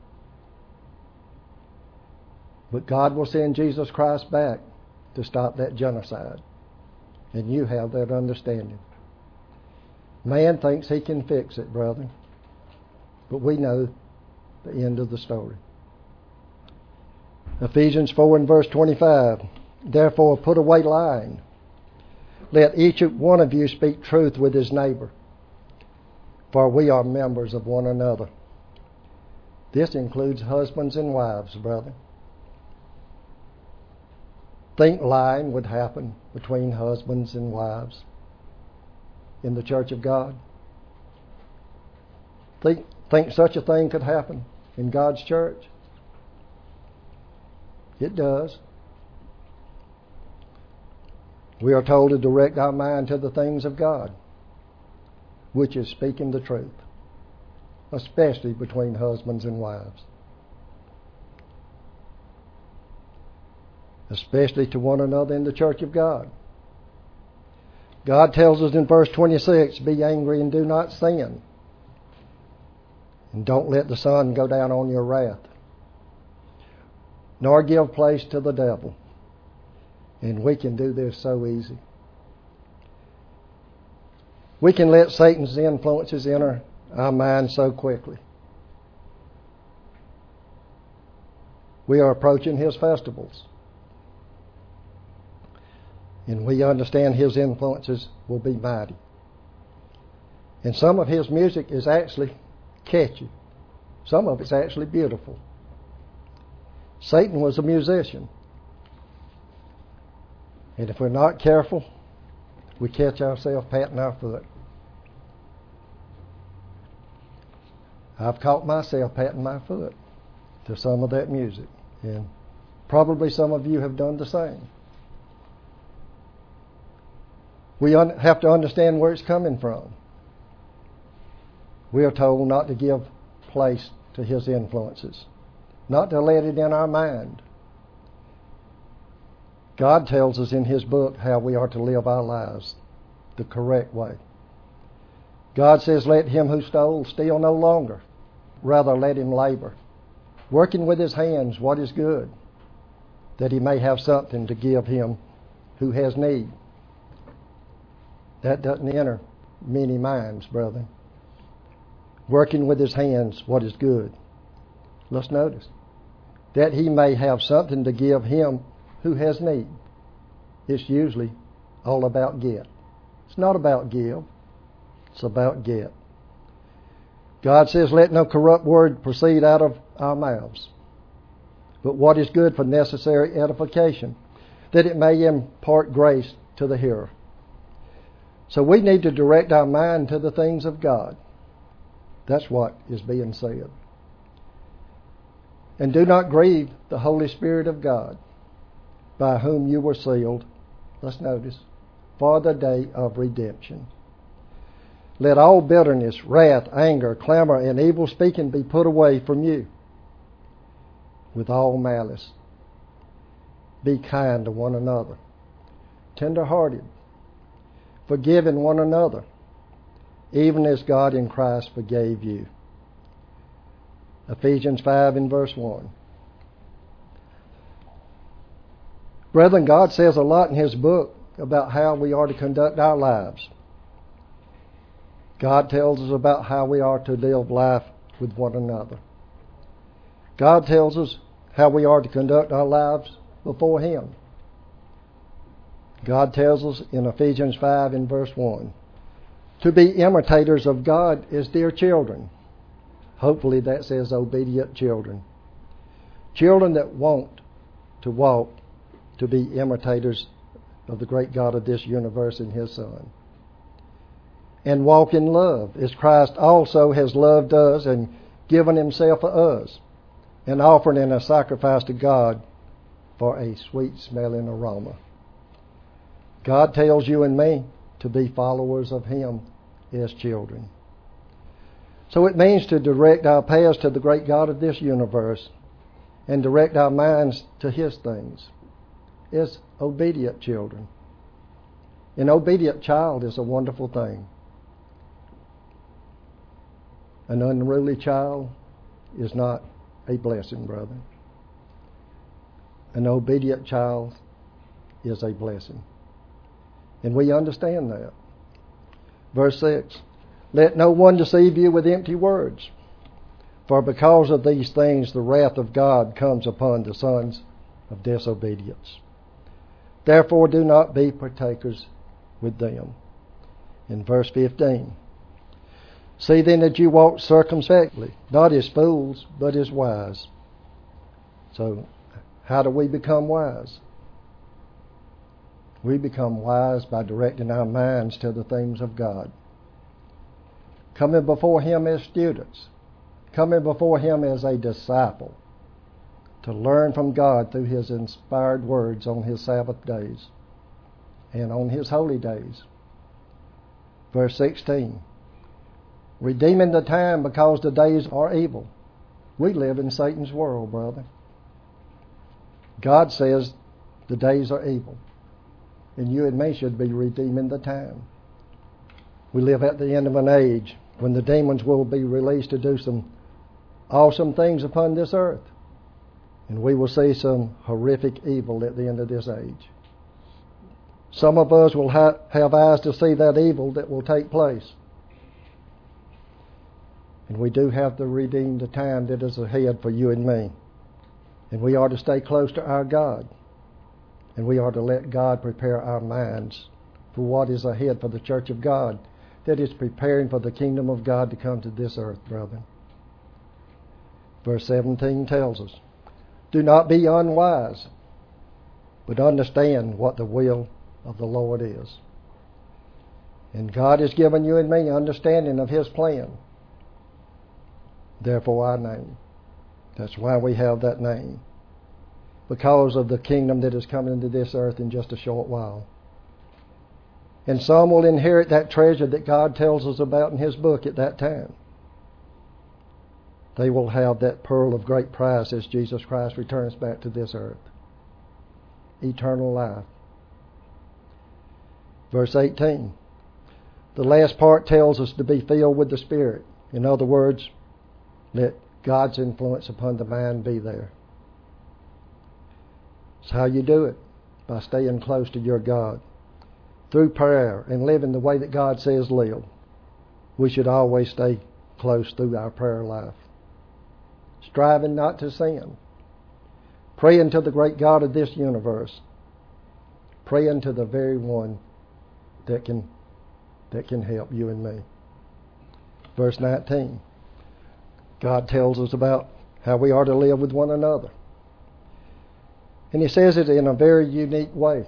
But God will send Jesus Christ back to stop that genocide. And you have that understanding. Man thinks he can fix it, brother. But we know the end of the story. Ephesians 4 and verse 25. Therefore put away lying. Let each one of you speak truth with his neighbor. For we are members of one another. This includes husbands and wives, brother. Think lying would happen between husbands and wives in the church of God? Think such a thing could happen in God's church? It does. We are told to direct our mind to the things of God, which is speaking the truth, especially between husbands and wives, especially to one another in the church of God. God tells us in verse 26, be angry and do not sin. And don't let the sun go down on your wrath, nor give place to the devil. And we can do this so easy. We can let Satan's influences enter our minds so quickly. We are approaching his festivals. And we understand his influences will be mighty. And some of his music is actually catchy. Some of it's actually beautiful. Satan was a musician. And if we're not careful, we catch ourselves patting our foot. I've caught myself patting my foot to some of that music. And probably some of you have done the same. We have to understand where it's coming from. We are told not to give place to his influences, not to let it in our mind. God tells us in his book how we are to live our lives the correct way. God says, let him who stole steal no longer. Rather, let him labor, working with his hands what is good, that he may have something to give him who has need. That doesn't enter many minds, brother. Working with his hands what is good. Let's notice. That he may have something to give him who has need. It's usually all about get. It's not about give. It's about get. God says, let no corrupt word proceed out of our mouths, but what is good for necessary edification, that it may impart grace to the hearer. So we need to direct our mind to the things of God. That's what is being said. And do not grieve the Holy Spirit of God, by whom you were sealed, let's notice, for the day of redemption. Let all bitterness, wrath, anger, clamor, and evil speaking be put away from you, with all malice. Be kind to one another, tender-hearted, forgiving one another, even as God in Christ forgave you. Ephesians 5 and verse 1. Brethren, God says a lot in His book about how we are to conduct our lives. God tells us about how we are to live life with one another. God tells us how we are to conduct our lives before Him. God tells us in Ephesians 5 and verse 1, to be imitators of God as dear children. Hopefully that says obedient children. Children that want to walk to be imitators of the great God of this universe and His Son. And walk in love, as Christ also has loved us and given Himself for us, and offered in a sacrifice to God for a sweet-smelling aroma. God tells you and me to be followers of Him as children. So it means to direct our paths to the great God of this universe and direct our minds to His things as obedient children. An obedient child is a wonderful thing. An unruly child is not a blessing, brother. An obedient child is a blessing. And we understand that. Verse 6, let no one deceive you with empty words, for because of these things the wrath of God comes upon the sons of disobedience. Therefore do not be partakers with them. In verse 15, see then that you walk circumspectly, not as fools, but as wise. So, how do we become wise? We become wise by directing our minds to the things of God. Coming before Him as students. Coming before Him as a disciple. To learn from God through His inspired words on His Sabbath days and on His holy days. Verse 16. Redeeming the time because the days are evil. We live in Satan's world, brother. God says the days are evil. And you and me should be redeeming the time. We live at the end of an age when the demons will be released to do some awesome things upon this earth. And we will see some horrific evil at the end of this age. Some of us will have eyes to see that evil that will take place. And we do have to redeem the time that is ahead for you and me. And we are to stay close to our God. And we are to let God prepare our minds for what is ahead for the church of God that is preparing for the kingdom of God to come to this earth, brethren. Verse 17 tells us, do not be unwise, but understand what the will of the Lord is. And God has given you and me understanding of His plan. Therefore our name. That's why we have that name. Because of the kingdom that is coming into this earth in just a short while. And some will inherit that treasure that God tells us about in His book at that time. They will have that pearl of great price as Jesus Christ returns back to this earth. Eternal life. Verse 18. The last part tells us to be filled with the Spirit. In other words, let God's influence upon the mind be there. It's how you do it, by staying close to your God. Through prayer and living the way that God says live. We should always stay close through our prayer life. Striving not to sin. Praying to the great God of this universe. Praying to the very one that can help you and me. Verse 19. God tells us about how we are to live with one another. And He says it in a very unique way.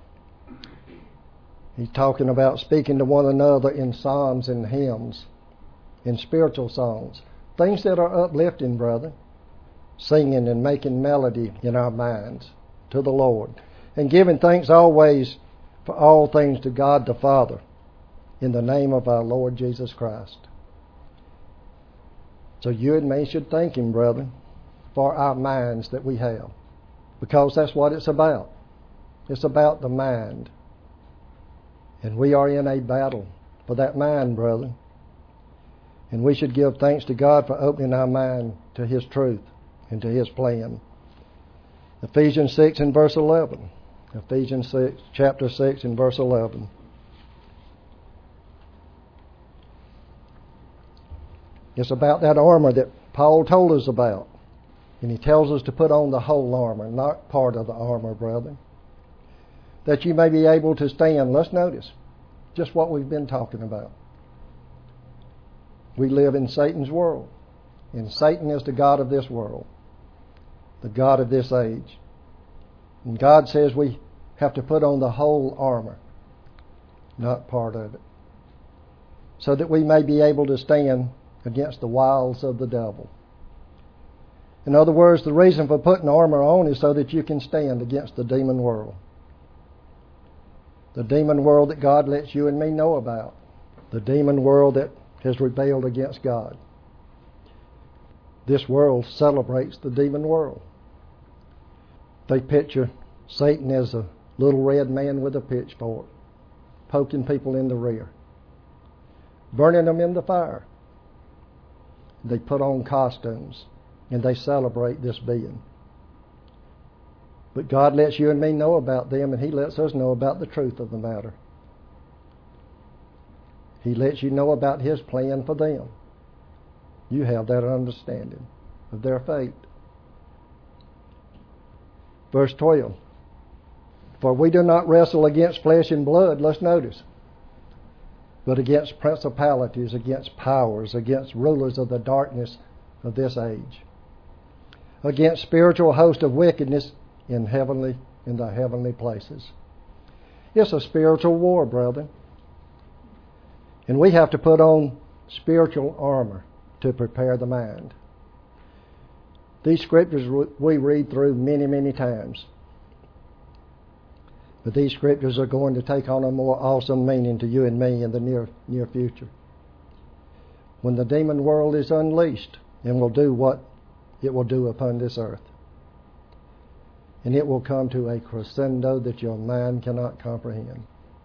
He's talking about speaking to one another in psalms and hymns, in spiritual songs. Things that are uplifting, brother. Singing and making melody in our minds to the Lord. And giving thanks always for all things to God the Father in the name of our Lord Jesus Christ. So you and me should thank Him, brother, for our minds that we have. because that's what it's about. It's about the mind. And we are in a battle for that mind, brethren. And we should give thanks to God for opening our mind to His truth and to His plan. Ephesians 6 and verse 11. Ephesians 6, chapter 6 and verse 11. It's about that armor that Paul told us about. And he tells us to put on the whole armor, not part of the armor, brethren, that you may be able to stand. Let's notice just what we've been talking about. We live in Satan's world, and Satan is the god of this world, the god of this age. And God says we have to put on the whole armor, not part of it, so that we may be able to stand against the wiles of the devil. In other words, the reason for putting armor on is so that you can stand against the demon world. The demon world that God lets you and me know about. The demon world that has rebelled against God. This world celebrates the demon world. They picture Satan as a little red man with a pitchfork, poking people in the rear, burning them in the fire. They put on costumes and they celebrate this being. But God lets you and me know about them, and He lets us know about the truth of the matter. He lets you know about His plan for them. You have that understanding of their fate. Verse 12. For we do not wrestle against flesh and blood, let's notice, but against principalities, against powers, against rulers of the darkness of this age, against spiritual hosts of wickedness in the heavenly places. It's a spiritual war, brethren. And we have to put on spiritual armor to prepare the mind. These scriptures we read through many, many times. But these scriptures are going to take on a more awesome meaning to you and me in the near future, when the demon world is unleashed and will do what it will do upon this earth. And it will come to a crescendo that your mind cannot comprehend.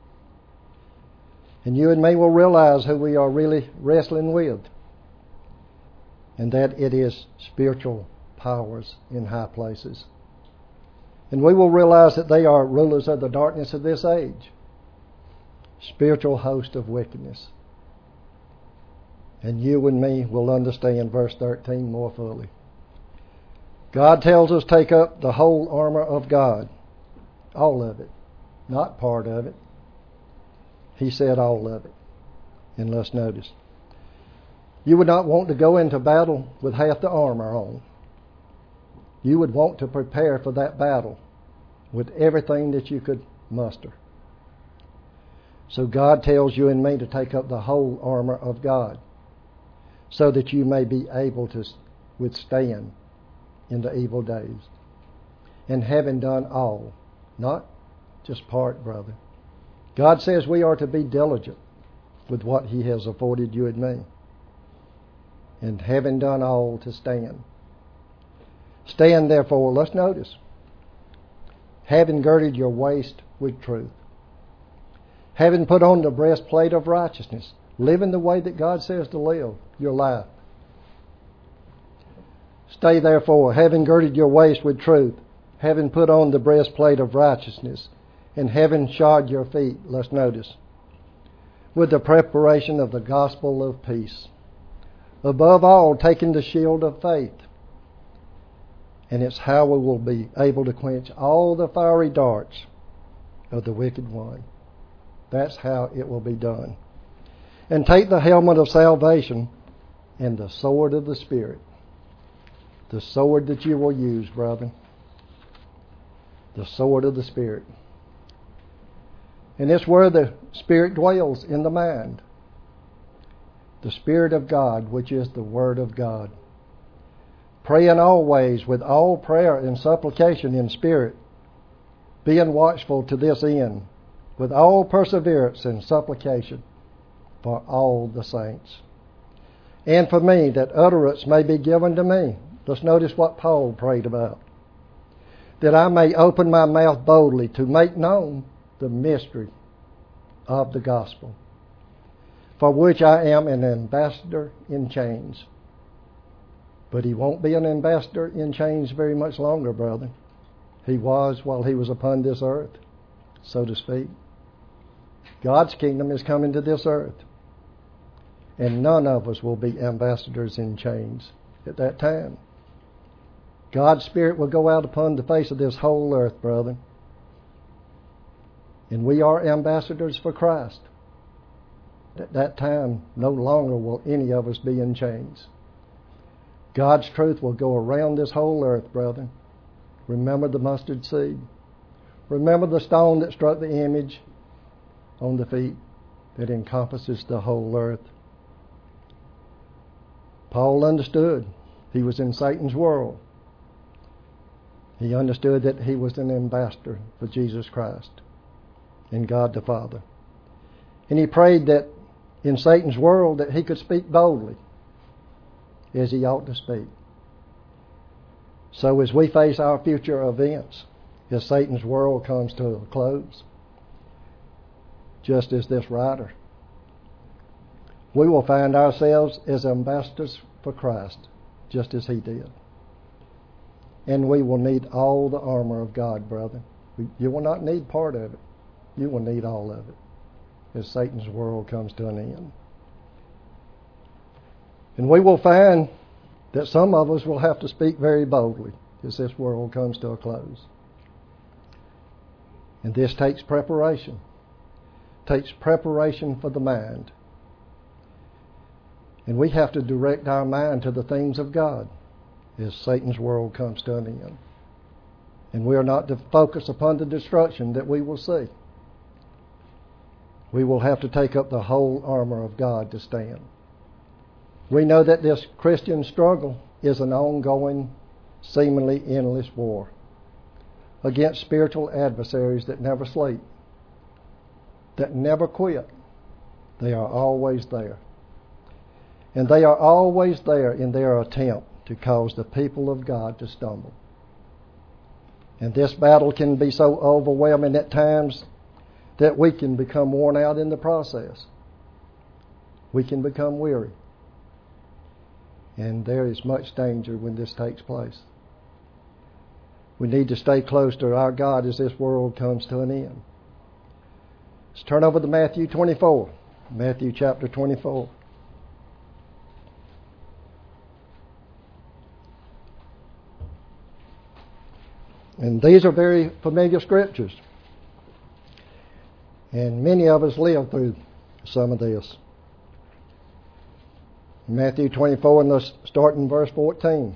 And you and me will realize who we are really wrestling with, and that it is spiritual powers in high places. And we will realize that they are rulers of the darkness of this age, spiritual host of wickedness. And you and me will understand verse 13 more fully. God tells us take up the whole armor of God. All of it. Not part of it. He said all of it. And let's notice. You would not want to go into battle with half the armor on. You would want to prepare for that battle with everything that you could muster. So God tells you and me to take up the whole armor of God, so that you may be able to withstand in the evil days. And having done all, not just part, brother. God says we are to be diligent with what He has afforded you and me. And having done all, to stand. Stand therefore, let's notice, having girded your waist with truth, having put on the breastplate of righteousness, living the way that God says to live your life. Stay therefore, having girded your waist with truth, having put on the breastplate of righteousness, and having shod your feet, let's notice, with the preparation of the gospel of peace. Above all, taking the shield of faith. And it's how we will be able to quench all the fiery darts of the wicked one. That's how it will be done. And take the helmet of salvation and the sword of the Spirit. The sword that you will use, brethren. The sword of the Spirit. And it's where the Spirit dwells, in the mind. The Spirit of God, which is the Word of God. Praying always with all prayer and supplication in spirit, being watchful to this end, with all perseverance and supplication for all the saints. And for me, that utterance may be given to me. Let's notice what Paul prayed about. that I may open my mouth boldly to make known the mystery of the gospel, for which I am an ambassador in chains. But he won't be an ambassador in chains very much longer, brother. He was while he was upon this earth, so to speak. God's kingdom is coming to this earth, and none of us will be ambassadors in chains at that time. God's Spirit will go out upon the face of this whole earth, brother. And we are ambassadors for Christ. At that time, no longer will any of us be in chains. God's truth will go around this whole earth, brother. Remember the mustard seed. Remember the stone that struck the image on the feet that encompasses the whole earth. Paul understood. He was in Satan's world. He understood that he was an ambassador for Jesus Christ and God the Father. And he prayed that in Satan's world that he could speak boldly as he ought to speak. So as we face our future events, as Satan's world comes to a close, just as this writer, we will find ourselves as ambassadors for Christ, just as he did. And we will need all the armor of God, brother. You will not need part of it. You will need all of it as Satan's world comes to an end. And we will find that some of us will have to speak very boldly as this world comes to a close. And this takes preparation. Takes preparation for the mind. And we have to direct our mind to the things of God as Satan's world comes to an end. And we are not to focus upon the destruction that we will see. We will have to take up the whole armor of God to stand. We know that this Christian struggle is an ongoing, seemingly endless war against spiritual adversaries that never sleep, that never quit. They are always there. And they are always there in their attempt to cause the people of God to stumble. And this battle can be so overwhelming at times that we can become worn out in the process. We can become weary. And there is much danger when this takes place. We need to stay close to our God as this world comes to an end. Let's turn over to Matthew 24. Matthew chapter 24. And these are very familiar scriptures. And many of us live through some of this. Matthew 24, and let's start in verse 14.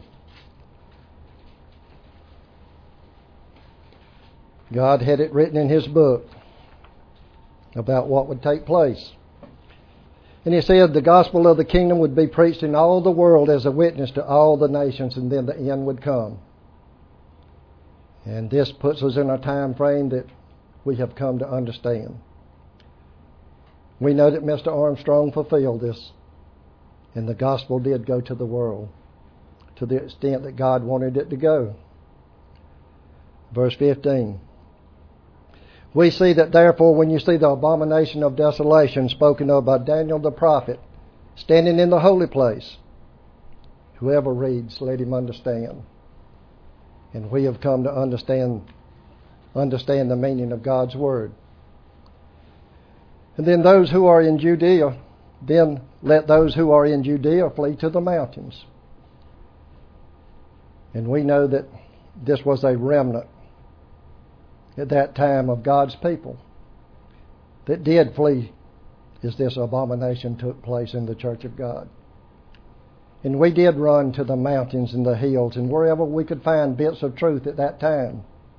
God had it written in His book about what would take place. And He said the gospel of the kingdom would be preached in all the world as a witness to all the nations, and then the end would come. And this puts us in a time frame that we have come to understand. We know that Mr. Armstrong fulfilled this, and the gospel did go to the world to the extent that God wanted it to go. Verse 15. We see that therefore when you see the abomination of desolation spoken of by Daniel the prophet standing in the holy place, whoever reads, let him understand. And we have come to understand the meaning of God's word. And then those who are in Judea, then let those who are in Judea flee to the mountains. And we know that this was a remnant at that time of God's people that did flee as this abomination took place in the church of God. And we did run to the mountains and the hills and wherever we could find bits of truth at that time.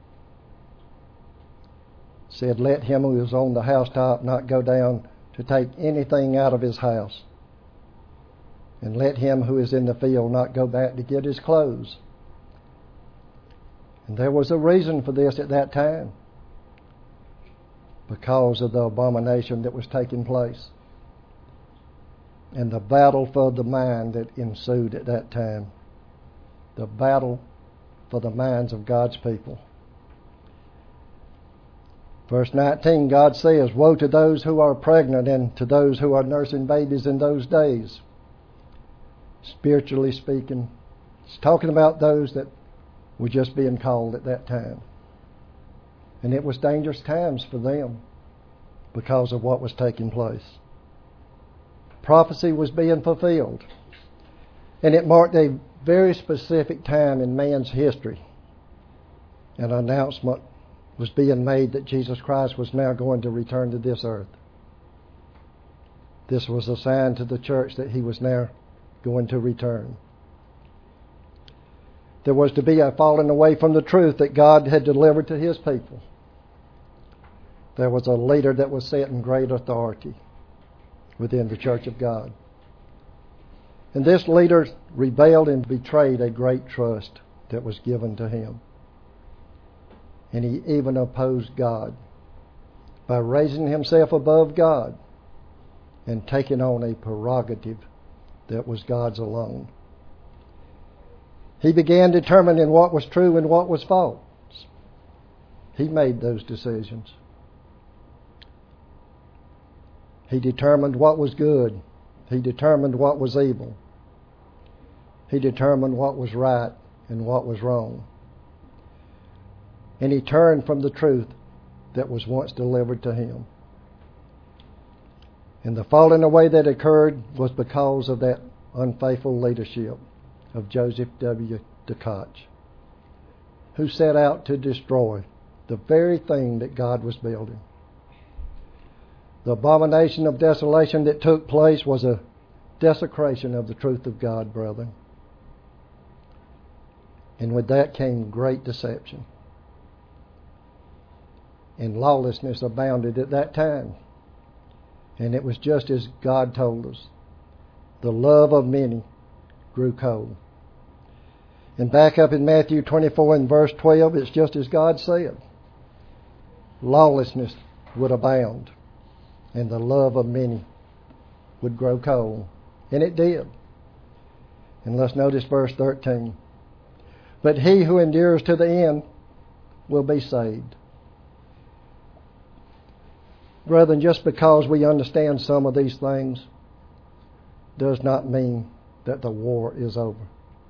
Said, let him who is on the housetop not go down to take anything out of his house. And let him who is in the field not go back to get his clothes. And there was a reason for this at that time. Because of the abomination that was taking place. And the battle for the mind that ensued at that time. The battle for the minds of God's people Verse 19, God says, "Woe to those who are pregnant and to those who are nursing babies in those days." Spiritually speaking, it's talking about those that were just being called at that time. And it was dangerous times for them because of what was taking place. Prophecy was being fulfilled. And it marked a very specific time in man's history. An announcement was being made that Jesus Christ was now going to return to this earth. This was a sign to the church that he was now going to return. There was to be a falling away from the truth that God had delivered to his people. There was a leader that was set in great authority within the church of God. And this leader rebelled and betrayed a great trust that was given to him. And he even opposed God by raising himself above God and taking on a prerogative that was God's alone. He began determining what was true and what was false. He made those decisions. He determined what was good. He determined what was evil. He determined what was right and what was wrong. And he turned from the truth that was once delivered to him. And the falling away that occurred was because of that unfaithful leadership of Joseph W. DeKoch, who set out to destroy the very thing that God was building. The abomination of desolation that took place was a desecration of the truth of God, brethren. And with that came great deception. And lawlessness abounded at that time. And it was just as God told us. The love of many grew cold. And back up in Matthew 24 and verse 12, it's just as God said. Lawlessness would abound, and the love of many would grow cold. And it did. And let's notice verse 13. But he who endures to the end will be saved. Brethren, just because we understand some of these things does not mean that the war is over.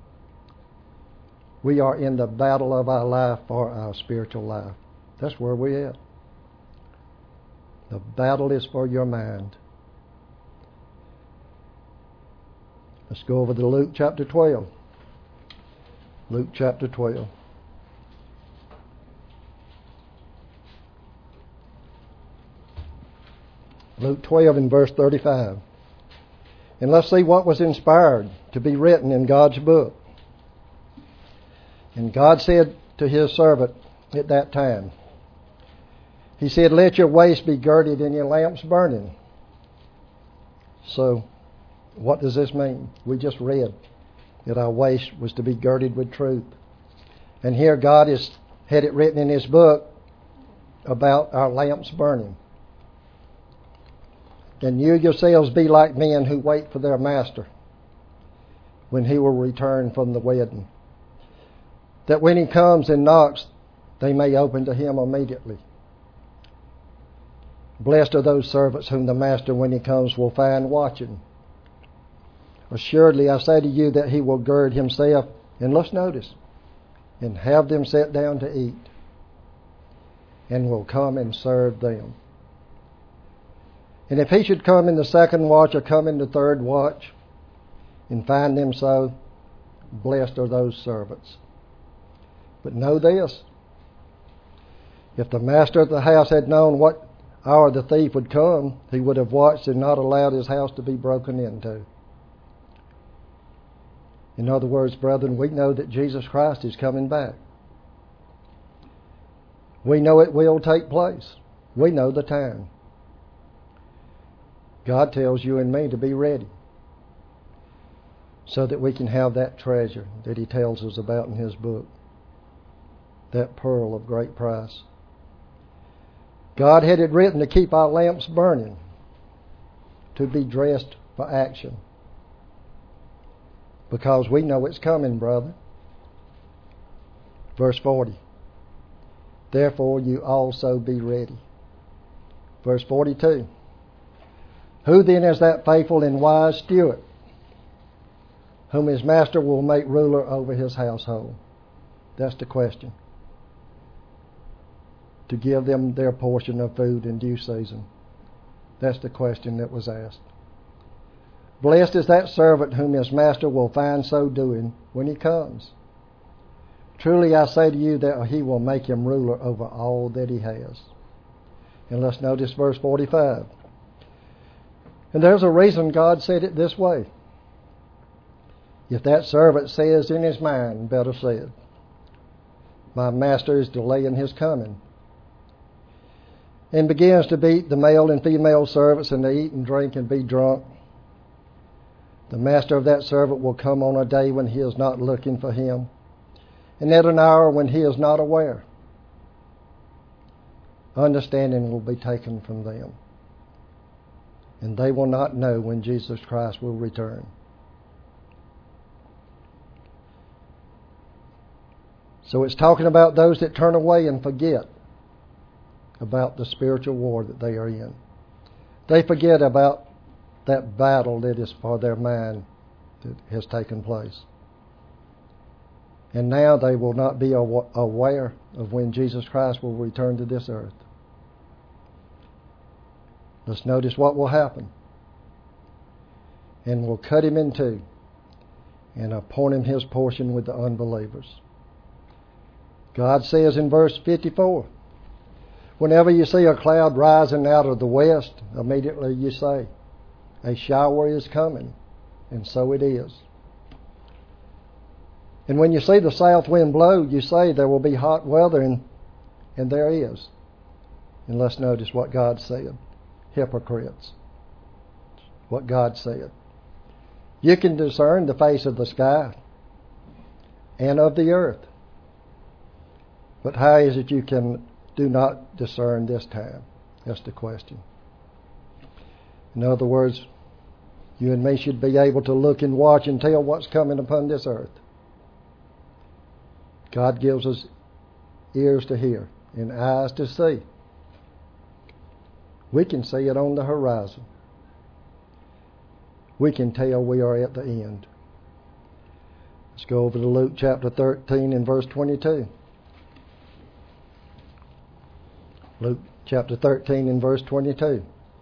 We are in the battle of our life for our spiritual life. That's where we're at. The battle is for your mind. Let's go over to Luke chapter 12. Luke chapter 12. Luke 12 and verse 35. And let's see what was inspired to be written in God's book. And God said to his servant at that time, he said, "Let your waist be girded and your lamps burning." So, what does this mean? We just read that our waist was to be girded with truth. And here God had it written in his book about our lamps burning. And you yourselves be like men who wait for their master when he will return from the wedding, that when he comes and knocks, they may open to him immediately. Blessed are those servants whom the master, when he comes, will find watching. Assuredly, I say to you that he will gird himself, and let's notice, and have them set down to eat, and will come and serve them. And if he should come in the second watch or come in the third watch and find them so, blessed are those servants. But know this, if the master of the house had known what hour the thief would come, he would have watched and not allowed his house to be broken into. In other words, brethren, we know that Jesus Christ is coming back. We know it will take place. We know the time. God tells you and me to be ready so that we can have that treasure that he tells us about in his book, that pearl of great price. God had it written to keep our lamps burning, to be dressed for action, because we know it's coming, brother. Verse 40. Therefore you also be ready, Verse 42. Who then is that faithful and wise steward, whom his master will make ruler over his household? That's the question. To give them their portion of food in due season. That's the question that was asked. Blessed is that servant whom his master will find so doing when he comes. Truly I say to you that he will make him ruler over all that he has. And let's notice verse 45. And there's a reason God said it this way. If that servant says in his mind, better said, my master is delaying his coming, and begins to beat the male and female servants, and to eat and drink and be drunk, the master of that servant will come on a day when he is not looking for him, and at an hour when he is not aware. Understanding will be taken from them, and they will not know when Jesus Christ will return. So it's talking about those that turn away and forget about the spiritual war that they are in. They forget about that battle that is for their mind that has taken place. And now they will not be aware of when Jesus Christ will return to this earth. Let's notice what will happen. And will cut him in two and appoint him his portion with the unbelievers. God says in verse 54, whenever you see a cloud rising out of the west, immediately you say, a shower is coming, and so it is. And when you see the south wind blow, you say there will be hot weather, and there is. And let's notice what God said. Hypocrites. What God said. You can discern the face of the sky and of the earth. But how is it you do not discern this time? That's the question. In other words, you and me should be able to look and watch and tell what's coming upon this earth. God gives us ears to hear and eyes to see. We can see it on the horizon. We can tell we are at the end. Let's go over to Luke chapter 13 and verse 22. Luke chapter 13 and verse 22.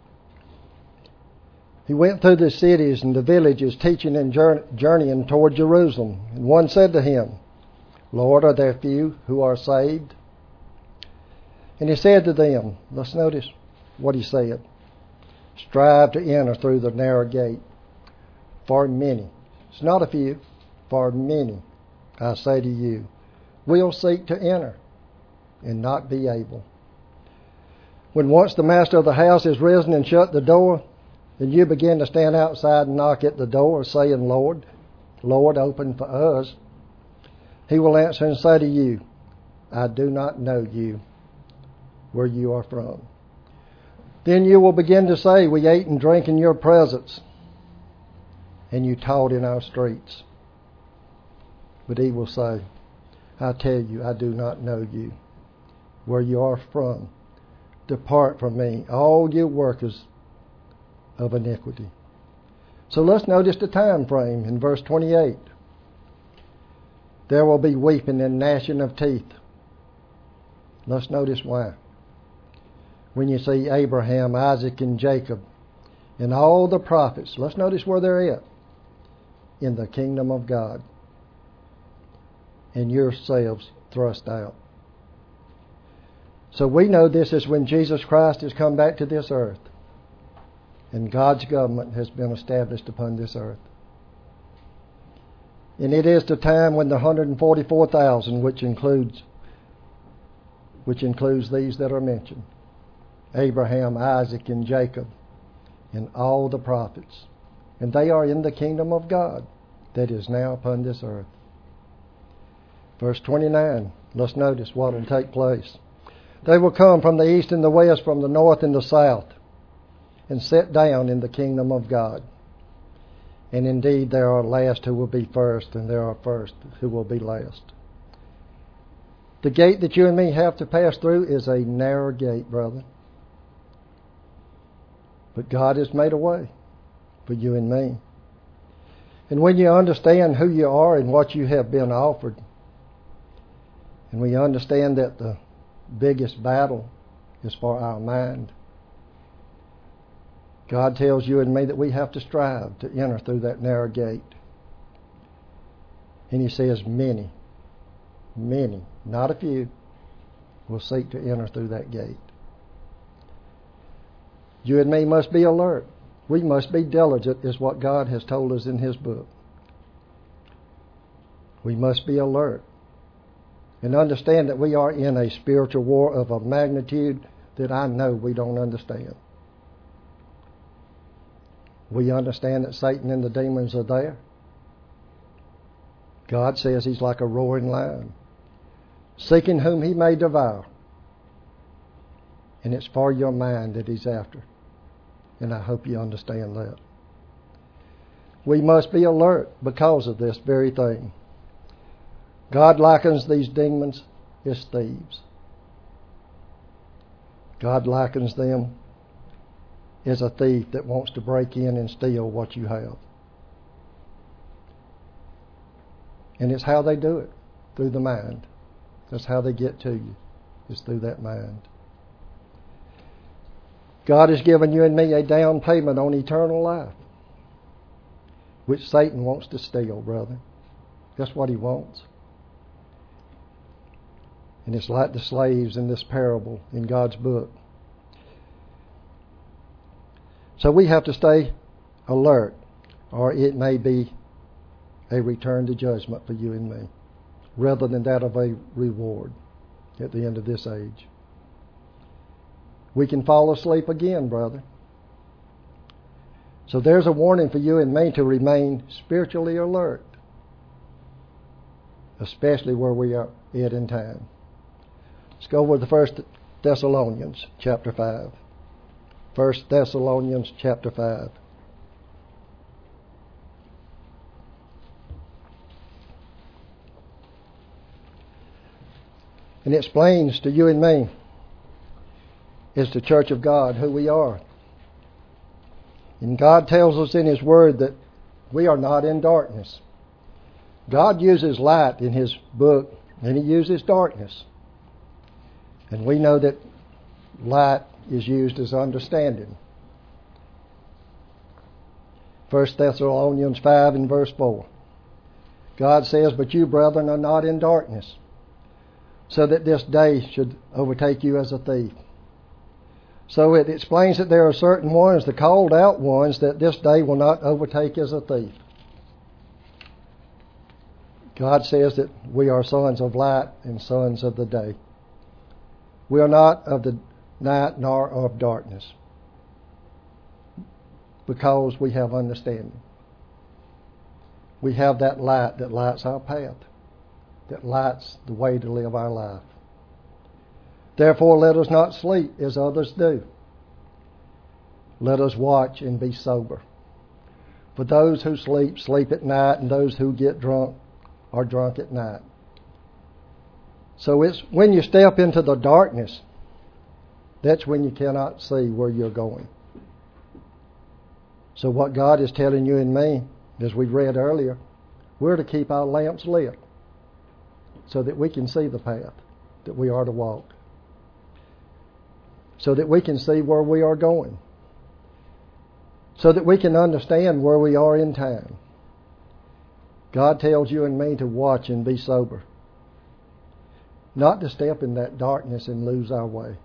He went through the cities and the villages, teaching and journeying toward Jerusalem. And one said to him, Lord, are there few who are saved? And he said to them, let's notice what he said. Strive to enter through the narrow gate. For many, it's not a few, for many, I say to you, will seek to enter and not be able. When once the master of the house is risen and shut the door, then you begin to stand outside and knock at the door, saying, Lord, Lord, open for us. He will answer and say to you, I do not know you, where you are from. Then you will begin to say, we ate and drank in your presence, and you taught in our streets. But he will say, I tell you, I do not know you, where you are from. Depart from me, all you workers of iniquity. So let's notice the time frame in verse 28. There will be weeping and gnashing of teeth. Let's notice why. When you see Abraham, Isaac, and Jacob, and all the prophets, let's notice where they're at. In the kingdom of God. And yourselves thrust out. So we know this is when Jesus Christ has come back to this earth. And God's government has been established upon this earth. And it is the time when the 144,000, which includes these that are mentioned, Abraham, Isaac, and Jacob, and all the prophets. And they are in the kingdom of God that is now upon this earth. Verse 29, let's notice what will take place. They will come from the east and the west, from the north and the south, and sit down in the kingdom of God. And indeed there are last who will be first, and there are first who will be last. The gate that you and me have to pass through is a narrow gate, brother. But God has made a way for you and me. And when you understand who you are and what you have been offered, and we understand that the biggest battle is for our mind, God tells you and me that we have to strive to enter through that narrow gate. And He says many, not a few, will seek to enter through that gate. You and me must be alert. We must be diligent, is what God has told us in His book. We must be alert and understand that we are in a spiritual war of a magnitude that I know we don't understand. We understand that Satan and the demons are there. God says he's like a roaring lion, seeking whom he may devour. And it's for your mind that he's after. And I hope you understand that. We must be alert because of this very thing. God likens these demons as thieves. God likens them as a thief that wants to break in and steal what you have. And it's how they do it, through the mind. That's how they get to you, is through that mind. God has given you and me a down payment on eternal life, which Satan wants to steal, brother. That's what he wants. And it's like the slaves in this parable in God's book. So we have to stay alert, or it may be a return to judgment for you and me, rather than that of a reward at the end of this age. We can fall asleep again, brother. So there's a warning for you and me to remain spiritually alert, especially where we are at in time. Let's go over to 1 Thessalonians chapter 5. 1 Thessalonians chapter 5. And it explains to you and me, as the church of God, who we are. And God tells us in His Word that we are not in darkness. God uses light in His book, and He uses darkness. And we know that light is used as understanding. 1 Thessalonians 5 and verse 4. God says, "But you, brethren, are not in darkness, so that this day should overtake you as a thief." So it explains that there are certain ones, the called out ones, that this day will not overtake as a thief. God says that we are sons of light and sons of the day. We are not of the night nor of darkness, because we have understanding. We have that light that lights our path, that lights the way to live our life. Therefore, let us not sleep as others do. Let us watch and be sober. For those who sleep, sleep at night, and those who get drunk are drunk at night. So it's when you step into the darkness, that's when you cannot see where you're going. So what God is telling you and me, as we read earlier, we're to keep our lamps lit so that we can see the path that we are to walk, so that we can see where we are going, so that we can understand where we are in time. God tells you and me to watch and be sober, not to step in that darkness and lose our way.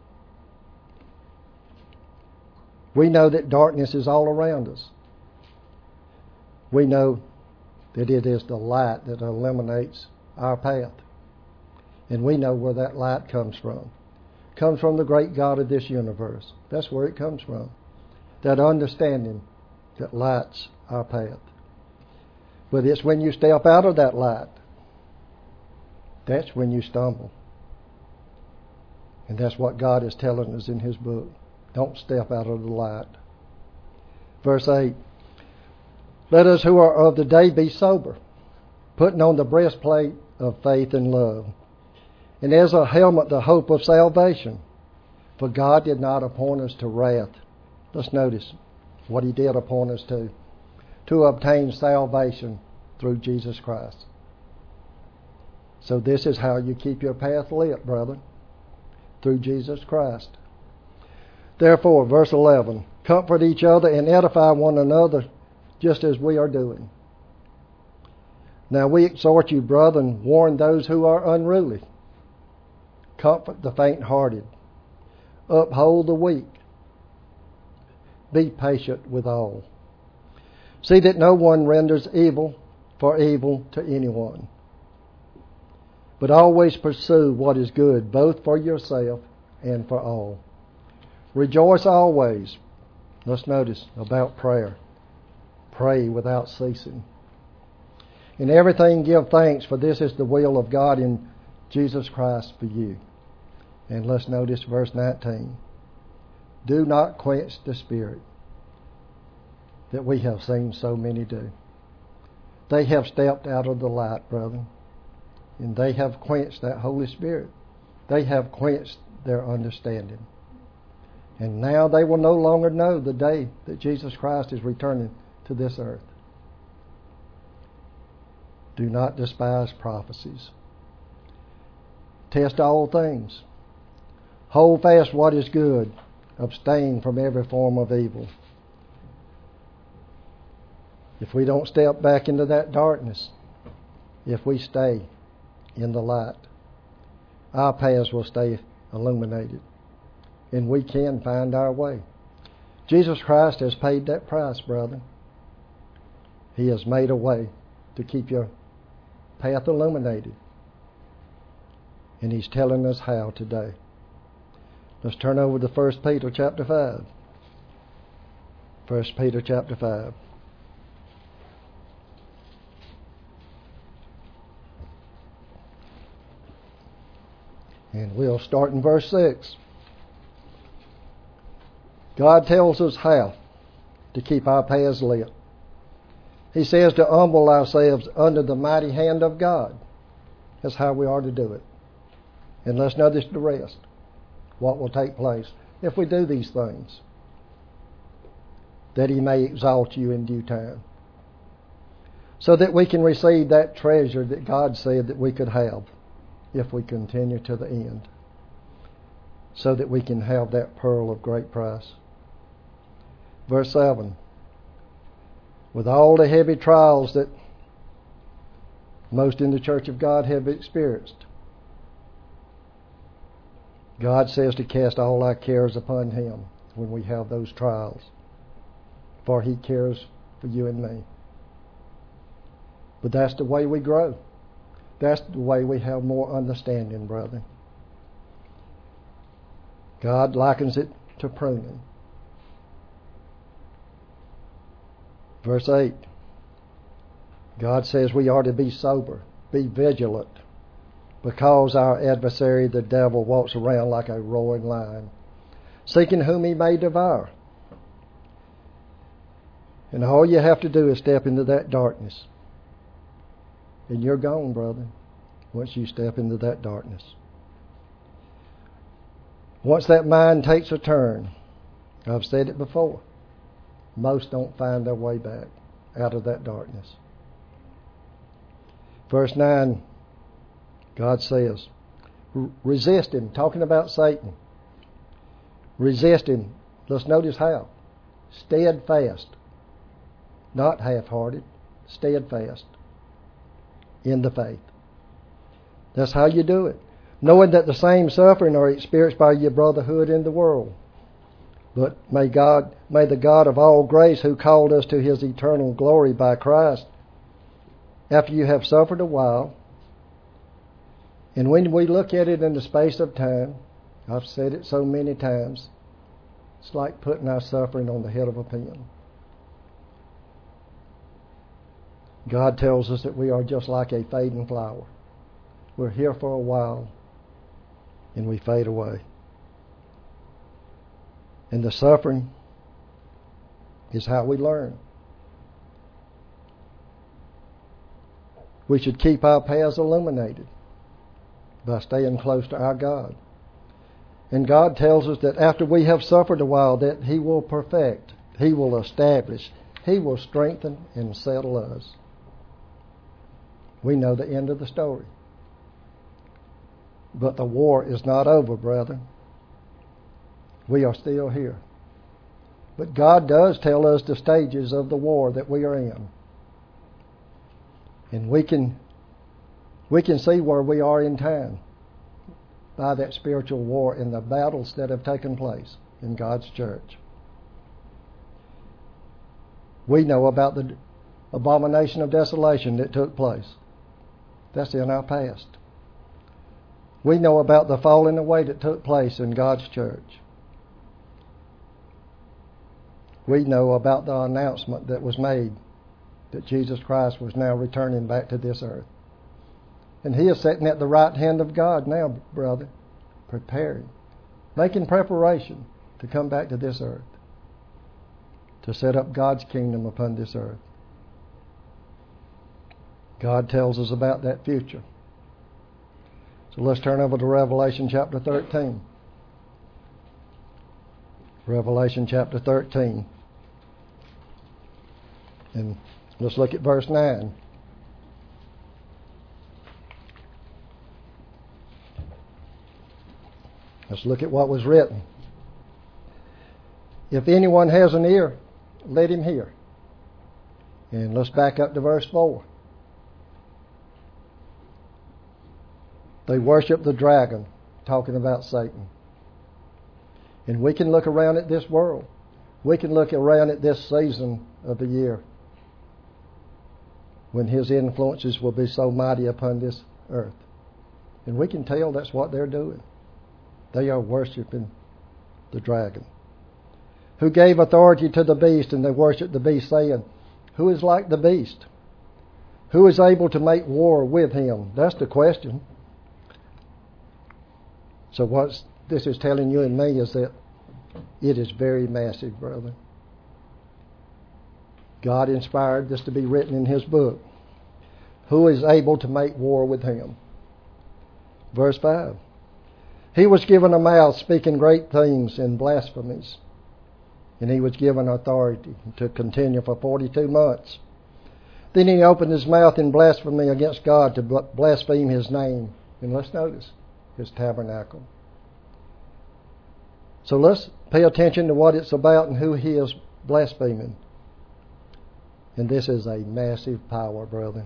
We know that darkness is all around us. We know that it is the light that illuminates our path. And we know where that light comes from. It comes from the great God of this universe. That's where it comes from. That understanding that lights our path. But it's when you step out of that light, that's when you stumble. And that's what God is telling us in His book. Don't step out of the light. Verse 8. Let us who are of the day be sober, putting on the breastplate of faith and love, and as a helmet the hope of salvation. For God did not appoint us to wrath, Let's notice what He did upon us to obtain salvation through Jesus Christ. So this is how you keep your path lit, brother, through Jesus Christ. Therefore, verse 11, comfort each other and edify one another just as we are doing. Now we exhort you, brethren, warn those who are unruly. Comfort the faint-hearted. Uphold the weak. Be patient with all. See that no one renders evil for evil to anyone, but always pursue what is good, both for yourself and for all. Rejoice always. Let's notice about prayer. Pray without ceasing. In everything give thanks, for this is the will of God in Jesus Christ for you. And let's notice verse 19. Do not quench the Spirit, that we have seen so many do. They have stepped out of the light, brethren, and they have quenched that Holy Spirit. They have quenched their understanding. And now they will no longer know the day that Jesus Christ is returning to this earth. Do not despise prophecies. Test all things. Hold fast what is good. Abstain from every form of evil. If we don't step back into that darkness, if we stay in the light, our paths will stay illuminated, and we can find our way. Jesus Christ has paid that price, brother. He has made a way to keep your path illuminated, and He's telling us how today. Let's turn over to 1 Peter chapter 5. 1 Peter chapter 5. And we'll start in verse 6. God tells us how to keep our paths lit. He says to humble ourselves under the mighty hand of God. That's how we are to do it. And let's notice the rest. What will take place if we do these things. That He may exalt you in due time. So that we can receive that treasure that God said that we could have if we continue to the end. So that we can have that pearl of great price. Verse 7. With all the heavy trials that most in the church of God have experienced, God says to cast all our cares upon Him when we have those trials, for He cares for you and me. But that's the way we grow. That's the way we have more understanding, brother. God likens it to pruning. Verse 8. God says we are to be sober, be vigilant, because our adversary, the devil, walks around like a roaring lion, seeking whom he may devour. And all you have to do is step into that darkness. And you're gone, brother, once you step into that darkness. Once that mind takes a turn, I've said it before, most don't find their way back out of that darkness. Verse 9, God says, resist him, talking about Satan. Resist him. Let's notice how. Steadfast. Not half-hearted. Steadfast. In the faith. That's how you do it. Knowing that the same suffering are experienced by your brotherhood in the world. But may the God of all grace, who called us to His eternal glory by Christ, after you have suffered a while, and when we look at it in the space of time, I've said it so many times, it's like putting our suffering on the head of a pin. God tells us that we are just like a fading flower. We're here for a while, and we fade away. And the suffering is how we learn. We should keep our paths illuminated by staying close to our God. And God tells us that after we have suffered a while, that He will perfect, He will establish, He will strengthen and settle us. We know the end of the story. But the war is not over, brethren. We are still here. But God does tell us the stages of the war that we are in. And we can see where we are in time by that spiritual war and the battles that have taken place in God's church. We know about the abomination of desolation that took place. That's in our past. We know about the falling away that took place in God's church. We know about the announcement that was made that Jesus Christ was now returning back to this earth. And He is sitting at the right hand of God now, brother, preparing, making preparation to come back to this earth, to set up God's kingdom upon this earth. God tells us about that future. So let's turn over to Revelation chapter 13. Revelation chapter 13. And let's look at verse 9. Let's look at what was written. If anyone has an ear, let him hear. And let's back up to verse 4. They worship the dragon, talking about Satan. And we can look around at this world. We can look around at this season of the year when his influences will be so mighty upon this earth. And we can tell that's what they're doing. They are worshiping the dragon, who gave authority to the beast, and they worship the beast, saying, who is like the beast? Who is able to make war with him? That's the question. So what this is telling you and me is that it is very massive, brother. God inspired this to be written in His book. Who is able to make war with him? Verse 5. He was given a mouth speaking great things and blasphemies. And he was given authority to continue for 42 months. Then he opened his mouth in blasphemy against God to blaspheme His name. And let's notice His tabernacle. So let's pay attention to what it's about and who he is blaspheming. And this is a massive power, brother.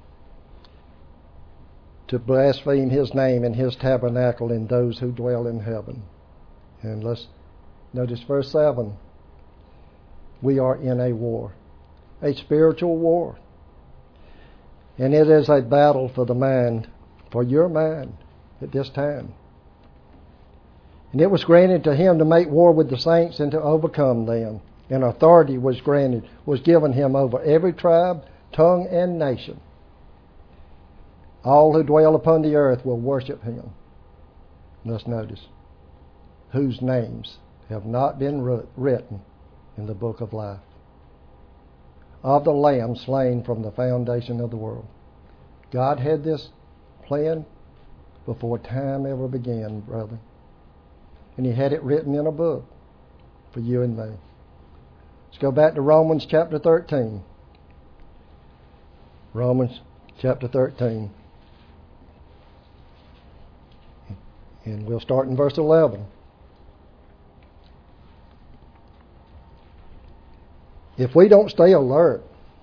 To blaspheme His name and His tabernacle in those who dwell in heaven. And let's notice verse 7. We are in a war, a spiritual war. And it is a battle for the mind, for your mind at this time. And it was granted to Him to make war with the saints and to overcome them. And authority was given Him over every tribe, tongue, and nation. All who dwell upon the earth will worship Him. Let's notice whose names have not been written in the book of life of the Lamb slain from the foundation of the world. God had this plan before time ever began, brother. And He had it written in a book for you and me. Let's go back to Romans chapter 13. Romans chapter 13. And we'll start in verse 11. If we don't stay alert,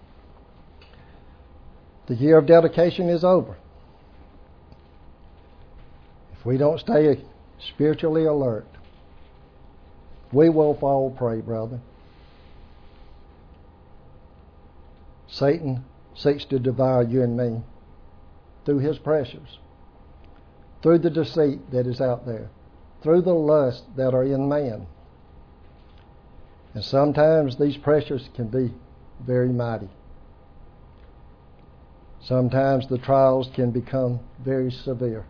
the year of dedication is over. If we don't stay spiritually alert, we will fall prey, brother. Satan seeks to devour you and me through his pressures, through the deceit that is out there, through the lust that are in man. And sometimes these pressures can be very mighty. Sometimes the trials can become very severe.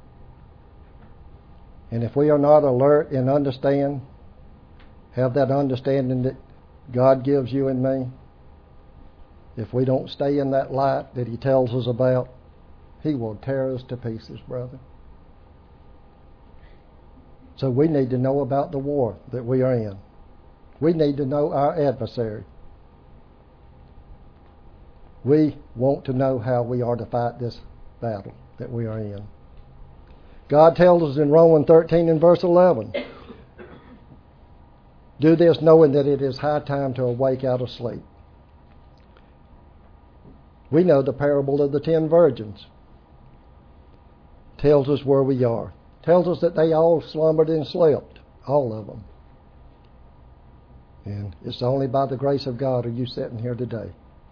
And if we are not alert and have that understanding that God gives you and me, if we don't stay in that light that He tells us about, He will tear us to pieces, brother. So we need to know about the war that we are in. We need to know our adversary. We want to know how we are to fight this battle that we are in. God tells us in Romans 13 and verse 11, do this knowing that it is high time to awake out of sleep. We know the parable of the 10 virgins. Tells us where we are. Tells us that they all slumbered and slept. All of them. And it's only by the grace of God are you sitting here today.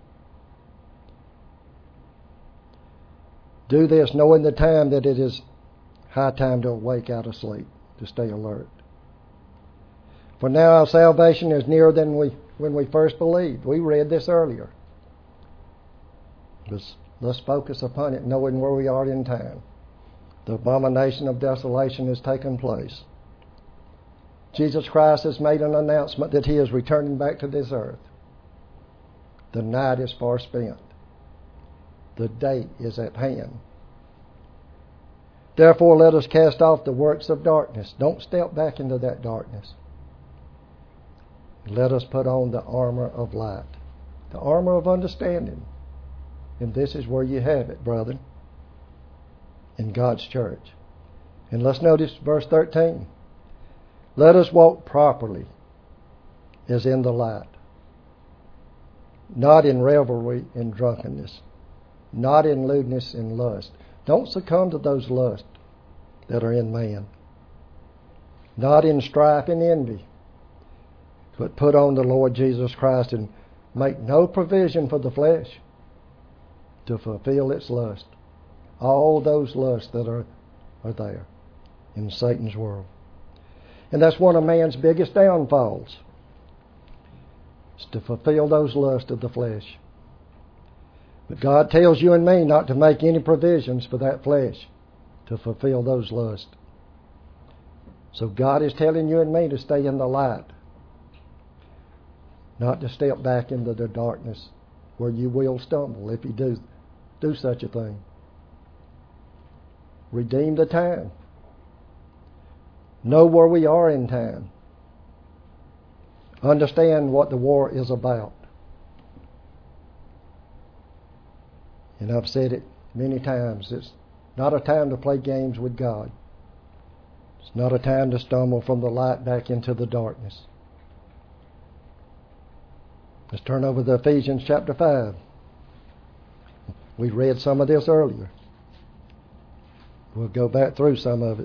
Do this knowing the time that it is high time to awake out of sleep, to stay alert. For now our salvation is nearer than when we first believed. We read this earlier. Let's focus upon it, knowing where we are in time. The abomination of desolation has taken place. Jesus Christ has made an announcement that He is returning back to this earth. The night is far spent. The day is at hand. Therefore, let us cast off the works of darkness. Don't step back into that darkness. Let us put on the armor of light, the armor of understanding. And this is where you have it, brethren, in God's church. And let's notice verse 13. Let us walk properly as in the light, not in revelry and drunkenness, not in lewdness and lust. Don't succumb to those lusts that are in man. Not in strife and envy, but put on the Lord Jesus Christ and make no provision for the flesh to fulfill its lust. All those lusts that are there in Satan's world. And that's one of man's biggest downfalls, is to fulfill those lusts of the flesh. But God tells you and me not to make any provisions for that flesh to fulfill those lusts. So God is telling you and me to stay in the light, not to step back into the darkness where you will stumble if you do such a thing. Redeem the time. Know where we are in time. Understand what the war is about. And I've said it many times. It's not a time to play games with God. It's not a time to stumble from the light back into the darkness. Let's turn over to Ephesians chapter 5. We read some of this earlier. We'll go back through some of it.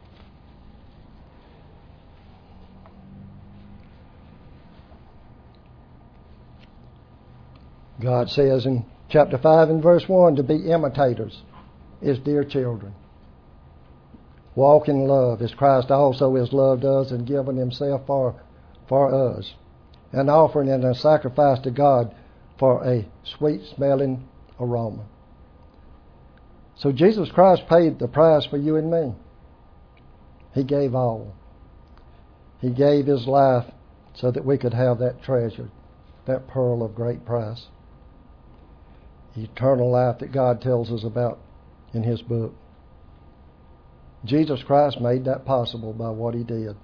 God says in chapter 5 and verse 1 to be imitators as dear children. Walk in love as Christ also has loved us and given Himself for us, an offering and a sacrifice to God for a sweet-smelling aroma. So Jesus Christ paid the price for you and me. He gave all. He gave His life so that we could have that treasure, that pearl of great price. Eternal life that God tells us about in His book. Jesus Christ made that possible by what He did.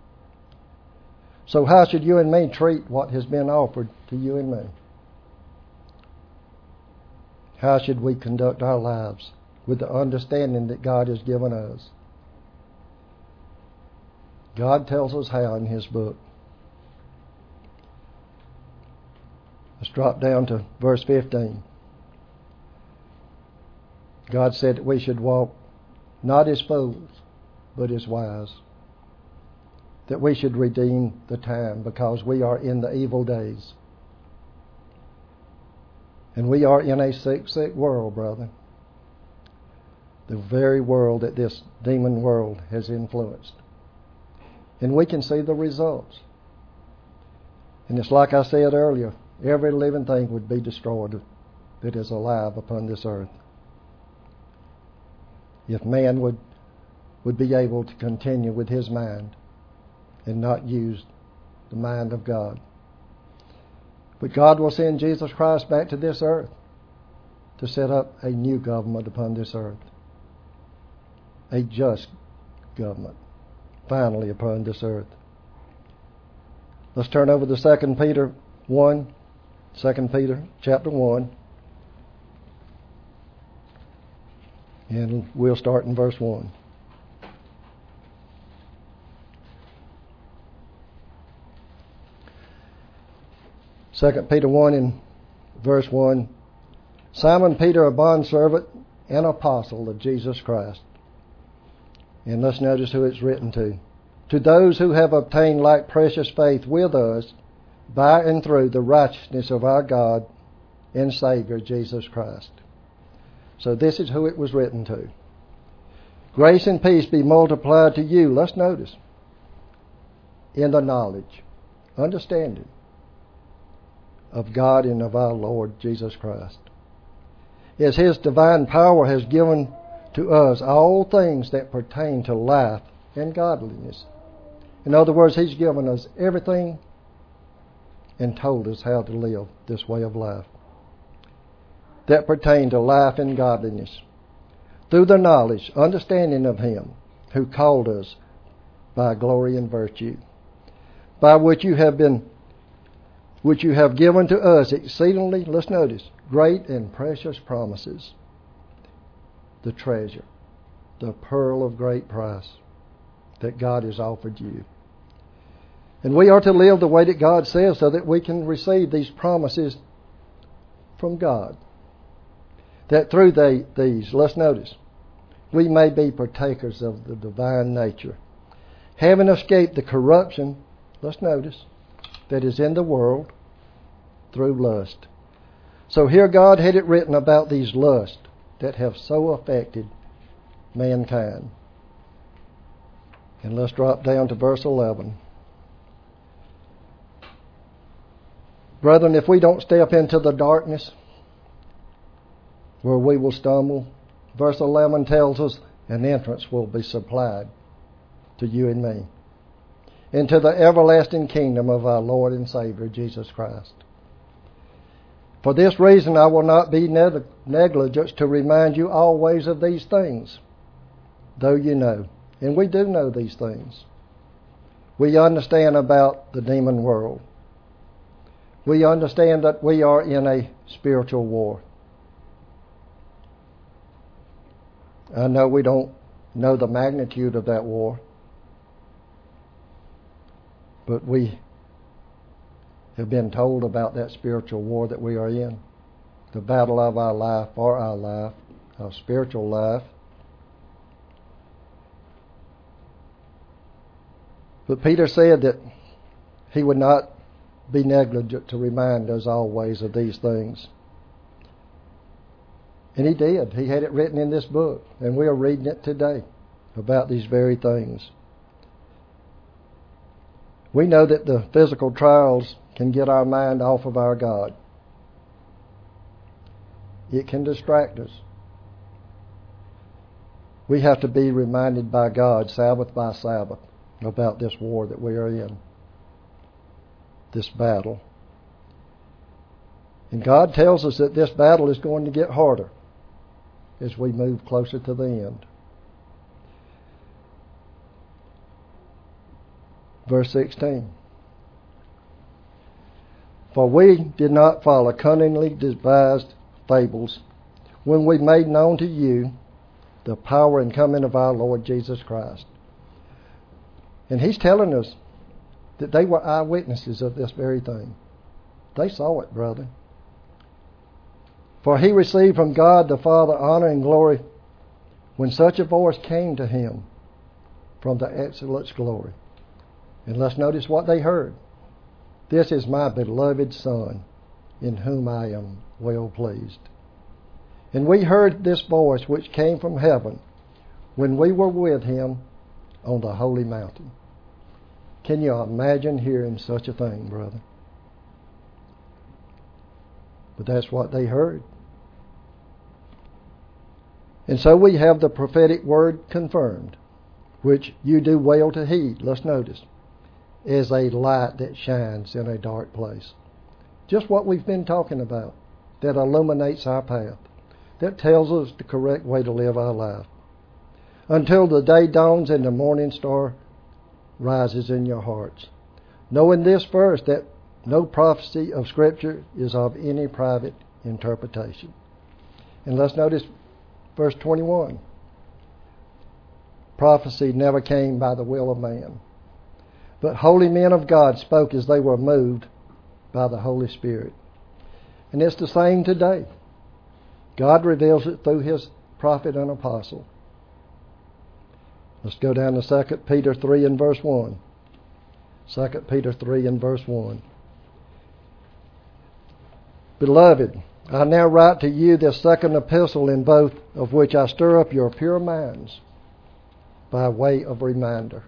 So how should you and me treat what has been offered to you and me? How should we conduct our lives with the understanding that God has given us? God tells us how in His book. Let's drop down to verse 15. God said that we should walk not as fools, but as wise. That we should redeem the time because we are in the evil days. And we are in a sick, sick world, brother. The very world that this demon world has influenced. And we can see the results. And it's like I said earlier, every living thing would be destroyed that is alive upon this earth. If man would be able to continue with his mind and not use the mind of God. But God will send Jesus Christ back to this earth to set up a new government upon this earth. A just government. finally upon this earth. Let's turn over to 2 Peter 1, 2 Peter chapter 1, and we'll start in verse 1. Second Peter 1 in verse 1. Simon Peter, a bondservant and apostle of Jesus Christ. And let's notice who it's written to. To those who have obtained like precious faith with us by and through the righteousness of our God and Savior Jesus Christ. So this is who it was written to. Grace and peace be multiplied to you, let's notice, in the knowledge, understanding of God and of our Lord Jesus Christ, as His divine power has given to us all things that pertain to life and godliness. In other words, He's given us everything and told us how to live this way of life that pertain to life and godliness, through the knowledge, understanding of Him who called us by glory and virtue, by which you have given to us exceedingly, let's notice, great and precious promises, the treasure, the pearl of great price that God has offered you. And we are to live the way that God says so that we can receive these promises from God. That through these, let's notice, we may be partakers of the divine nature, having escaped the corruption, let's notice, that is in the world through lust. So here God had it written about these lusts that have so affected mankind. And let's drop down to verse 11. Brethren, if we don't step into the darkness where we will stumble, verse 11 tells us an entrance will be supplied to you and me into the everlasting kingdom of our Lord and Savior Jesus Christ. For this reason I will not be negligent to remind you always of these things, though you know, and we do know these things. We understand about the demon world. We understand that we are in a spiritual war. I know we don't know the magnitude of that war, but we have been told about that spiritual war that we are in. The battle of our life, for our life, our spiritual life. But Peter said that he would not be negligent to remind us always of these things. And he did. He had it written in this book, and we are reading it today about these very things. We know that the physical trials can get our mind off of our God. It can distract us. We have to be reminded by God, Sabbath by Sabbath, about this war that we are in, this battle. And God tells us that this battle is going to get harder as we move closer to the end. Verse 16. For we did not follow cunningly devised fables when we made known to you the power and coming of our Lord Jesus Christ. And He's telling us that they were eyewitnesses of this very thing. They saw it, brother. For he received from God the Father honor and glory when such a voice came to him from the excellence glory. And let's notice what they heard. This is my beloved Son, in whom I am well pleased. And we heard this voice which came from heaven when we were with Him on the holy mountain. Can you imagine hearing such a thing, brother? But that's what they heard. And so we have the prophetic word confirmed, which you do well to heed. Let's notice. Is a light that shines in a dark place. Just what we've been talking about. That illuminates our path. That tells us the correct way to live our life. Until the day dawns and the morning star rises in your hearts. Knowing this first, that no prophecy of Scripture is of any private interpretation. And let's notice verse 21. Prophecy never came by the will of man, but holy men of God spoke as they were moved by the Holy Spirit. And it's the same today. God reveals it through His prophet and apostle. Let's go down to 2 Peter 3 and verse 1. 2 Peter 3 and verse 1. Beloved, I now write to you this second epistle, in both of which I stir up your pure minds by way of reminder.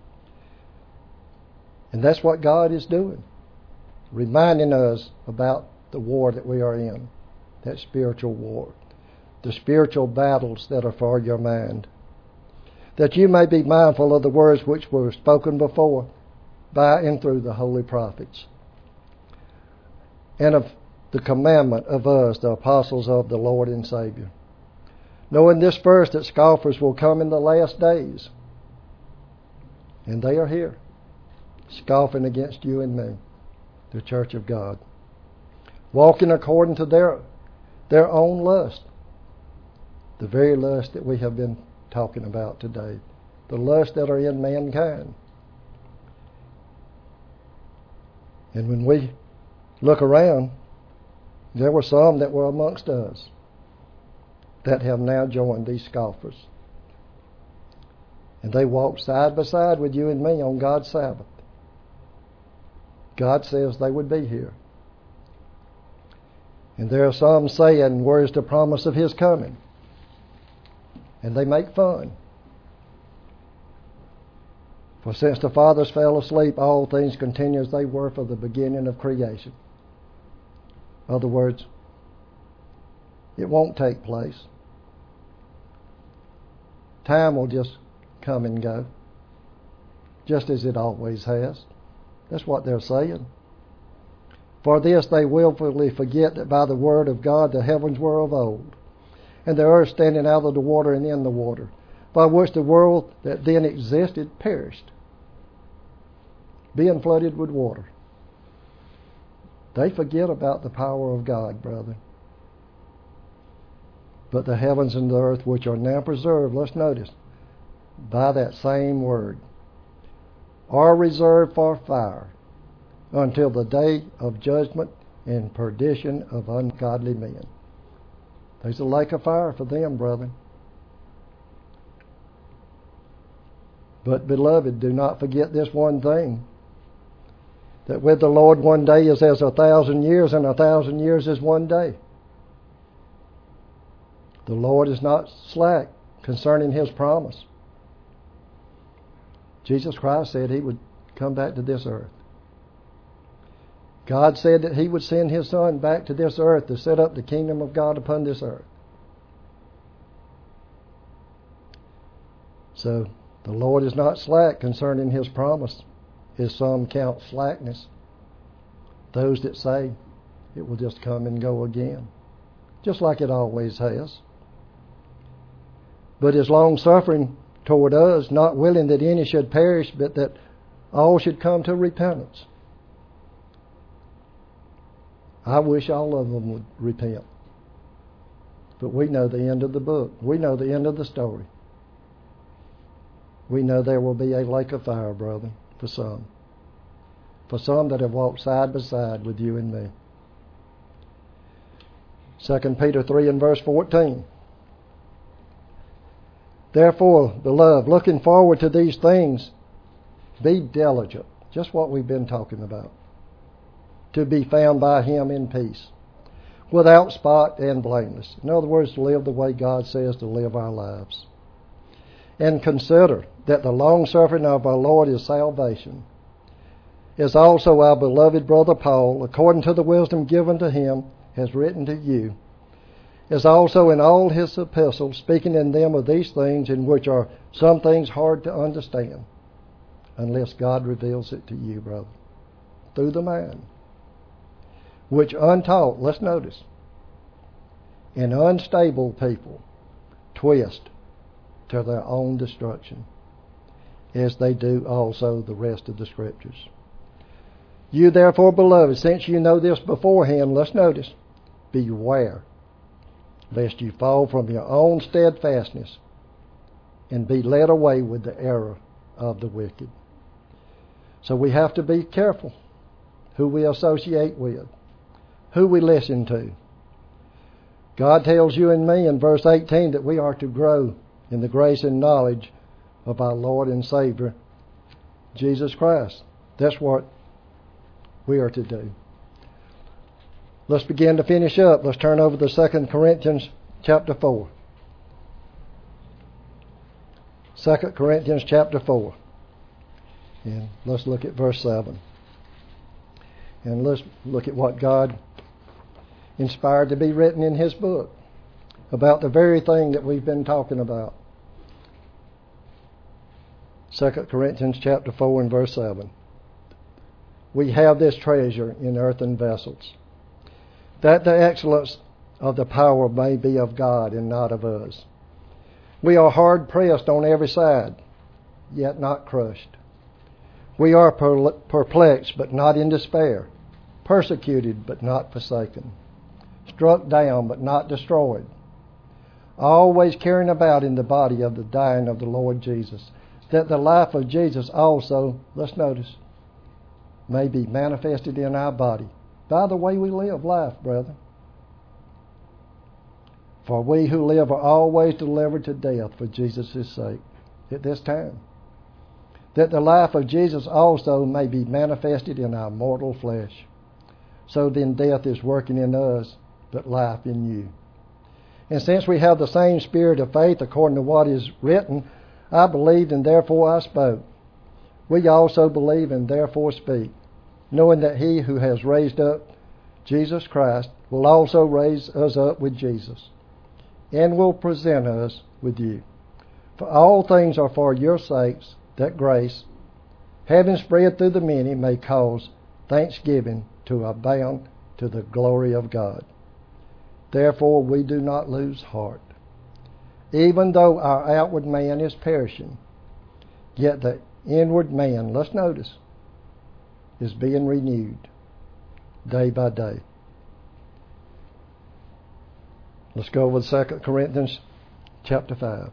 And that's what God is doing, reminding us about the war that we are in, that spiritual war, the spiritual battles that are for your mind, that you may be mindful of the words which were spoken before by and through the holy prophets, and of the commandment of us, the apostles of the Lord and Savior. Knowing this first, that scoffers will come in the last days. And they are here, scoffing against you and me, the church of God, walking according to their own lust, the very lust that we have been talking about today, the lust that are in mankind. And when we look around, there were some that were amongst us that have now joined these scoffers. And they walk side by side with you and me on God's Sabbath. God says they would be here. And there are some saying, where's the promise of His coming? And they make fun. For since the fathers fell asleep, all things continue as they were for the beginning of creation. In other words, it won't take place. Time will just come and go, just as it always has. That's what they're saying. For this they willfully forget that by the word of God the heavens were of old, and the earth standing out of the water and in the water, by which the world that then existed perished, being flooded with water. They forget about the power of God, brother. But the heavens and the earth, which are now preserved, let's notice, by that same word, are reserved for fire until the day of judgment and perdition of ungodly men. There's a lake of fire for them, brother. But, beloved, do not forget this one thing, that with the Lord 1 day is as 1,000 years, and 1,000 years is 1 day. The Lord is not slack concerning His promise. Jesus Christ said He would come back to this earth. God said that He would send His Son back to this earth to set up the kingdom of God upon this earth. So, the Lord is not slack concerning His promise, as some count slackness. Those that say it will just come and go again, just like it always has. But His long-suffering toward us, not willing that any should perish, but that all should come to repentance. I wish all of them would repent. But we know the end of the book. We know the end of the story. We know there will be a lake of fire, brother, for some. For some that have walked side by side with you and me. 2 Peter 3 and verse 14. Therefore, beloved, looking forward to these things, be diligent. Just what we've been talking about. To be found by Him in peace, without spot and blameless. In other words, to live the way God says to live our lives. And consider that the long-suffering of our Lord is salvation, as also our beloved brother Paul, according to the wisdom given to him, has written to you, as also in all his epistles, speaking in them of these things, in which are some things hard to understand, unless God reveals it to you, brother, through the mind, which untaught, let's notice, and unstable people twist to their own destruction, as they do also the rest of the Scriptures. You therefore, beloved, since you know this beforehand, let's notice, beware lest you fall from your own steadfastness and be led away with the error of the wicked. So we have to be careful who we associate with, who we listen to. God tells you and me in verse 18 that we are to grow in the grace and knowledge of our Lord and Savior, Jesus Christ. That's what we are to do. Let's begin to finish up. Let's turn over to 2 Corinthians chapter 4. 2 Corinthians chapter 4. And let's look at verse 7. And let's look at what God inspired to be written in His book about the very thing that we've been talking about. 2 Corinthians chapter 4 and verse 7. We have this treasure in earthen vessels, that the excellence of the power may be of God and not of us. We are hard pressed on every side, yet not crushed. We are perplexed, but not in despair, persecuted, but not forsaken, struck down, but not destroyed, always carrying about in the body of the dying of the Lord Jesus, that the life of Jesus also, let's notice, may be manifested in our body by the way we live life, brethren. For we who live are always delivered to death for Jesus' sake at this time, that the life of Jesus also may be manifested in our mortal flesh. So then death is working in us, but life in you. And since we have the same spirit of faith according to what is written, I believed and therefore I spoke. We also believe and therefore speak, knowing that He who has raised up Jesus Christ will also raise us up with Jesus, and will present us with you. For all things are for your sakes, that grace, having spread through the many, may cause thanksgiving to abound to the glory of God. Therefore we do not lose heart. Even though our outward man is perishing, yet the inward man, let's notice, is being renewed day by day. Let's go with 2 Corinthians chapter 5.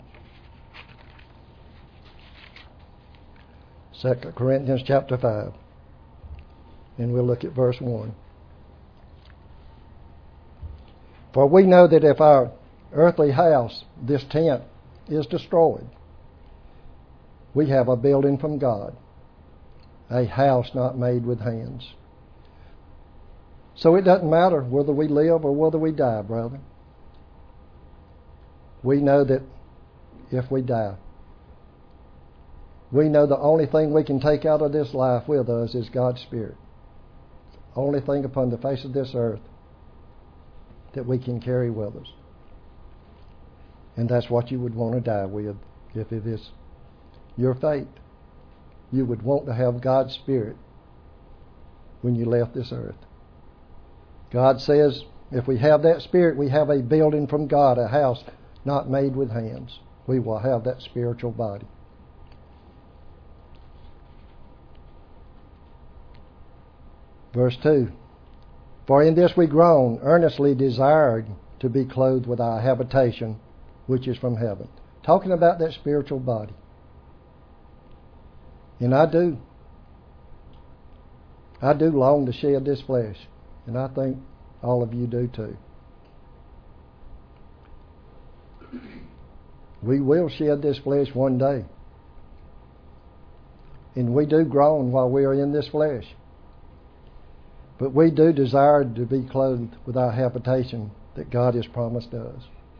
2 Corinthians chapter 5. And we'll look at verse 1. For we know that if our earthly house, this tent, is destroyed, we have a building from God, a house not made with hands. So it doesn't matter whether we live or whether we die, brother. We know that if we die, we know the only thing we can take out of this life with us is God's Spirit. The only thing upon the face of this earth that we can carry with us. And that's what you would want to die with if it is your fate. You would want to have God's Spirit when you left this earth. God says if we have that Spirit, we have a building from God, a house not made with hands. We will have that spiritual body. Verse 2. For in this we groan, earnestly desired to be clothed with our habitation, which is from heaven. Talking about that spiritual body. And I do long to shed this flesh. And I think all of you do too. We will shed this flesh one day. And we do groan while we are in this flesh. But we do desire to be clothed with our habitation that God has promised us.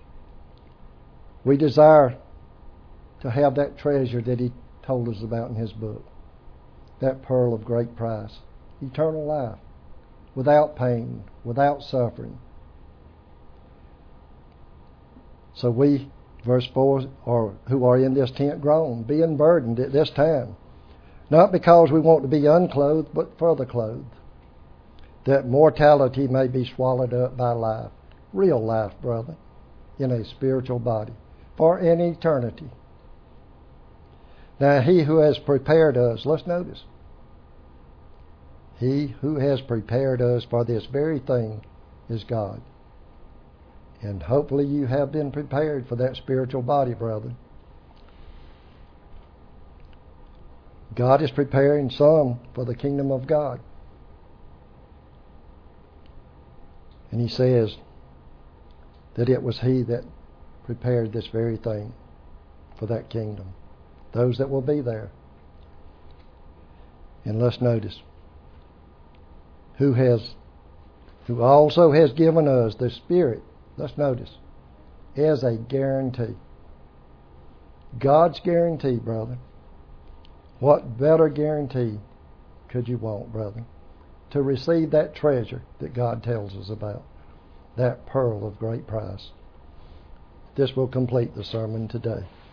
We desire to have that treasure that He told us about in His book. That pearl of great price. Eternal life. Without pain. Without suffering. So we, verse 4, who are in this tent groan, being burdened at this time. Not because we want to be unclothed, but further clothed. That mortality may be swallowed up by life. Real life, brother. In a spiritual body. For an eternity. Now he who has prepared us, let's notice, he who has prepared us for this very thing is God. And hopefully you have been prepared for that spiritual body, brother. God is preparing some for the kingdom of God. And he says that it was he that prepared this very thing for that kingdom. Those that will be there. And let's notice, who also has given us the Spirit, let's notice, as a guarantee. God's guarantee, brother. What better guarantee could you want, brother, to receive that treasure that God tells us about, that pearl of great price? This will complete the sermon today.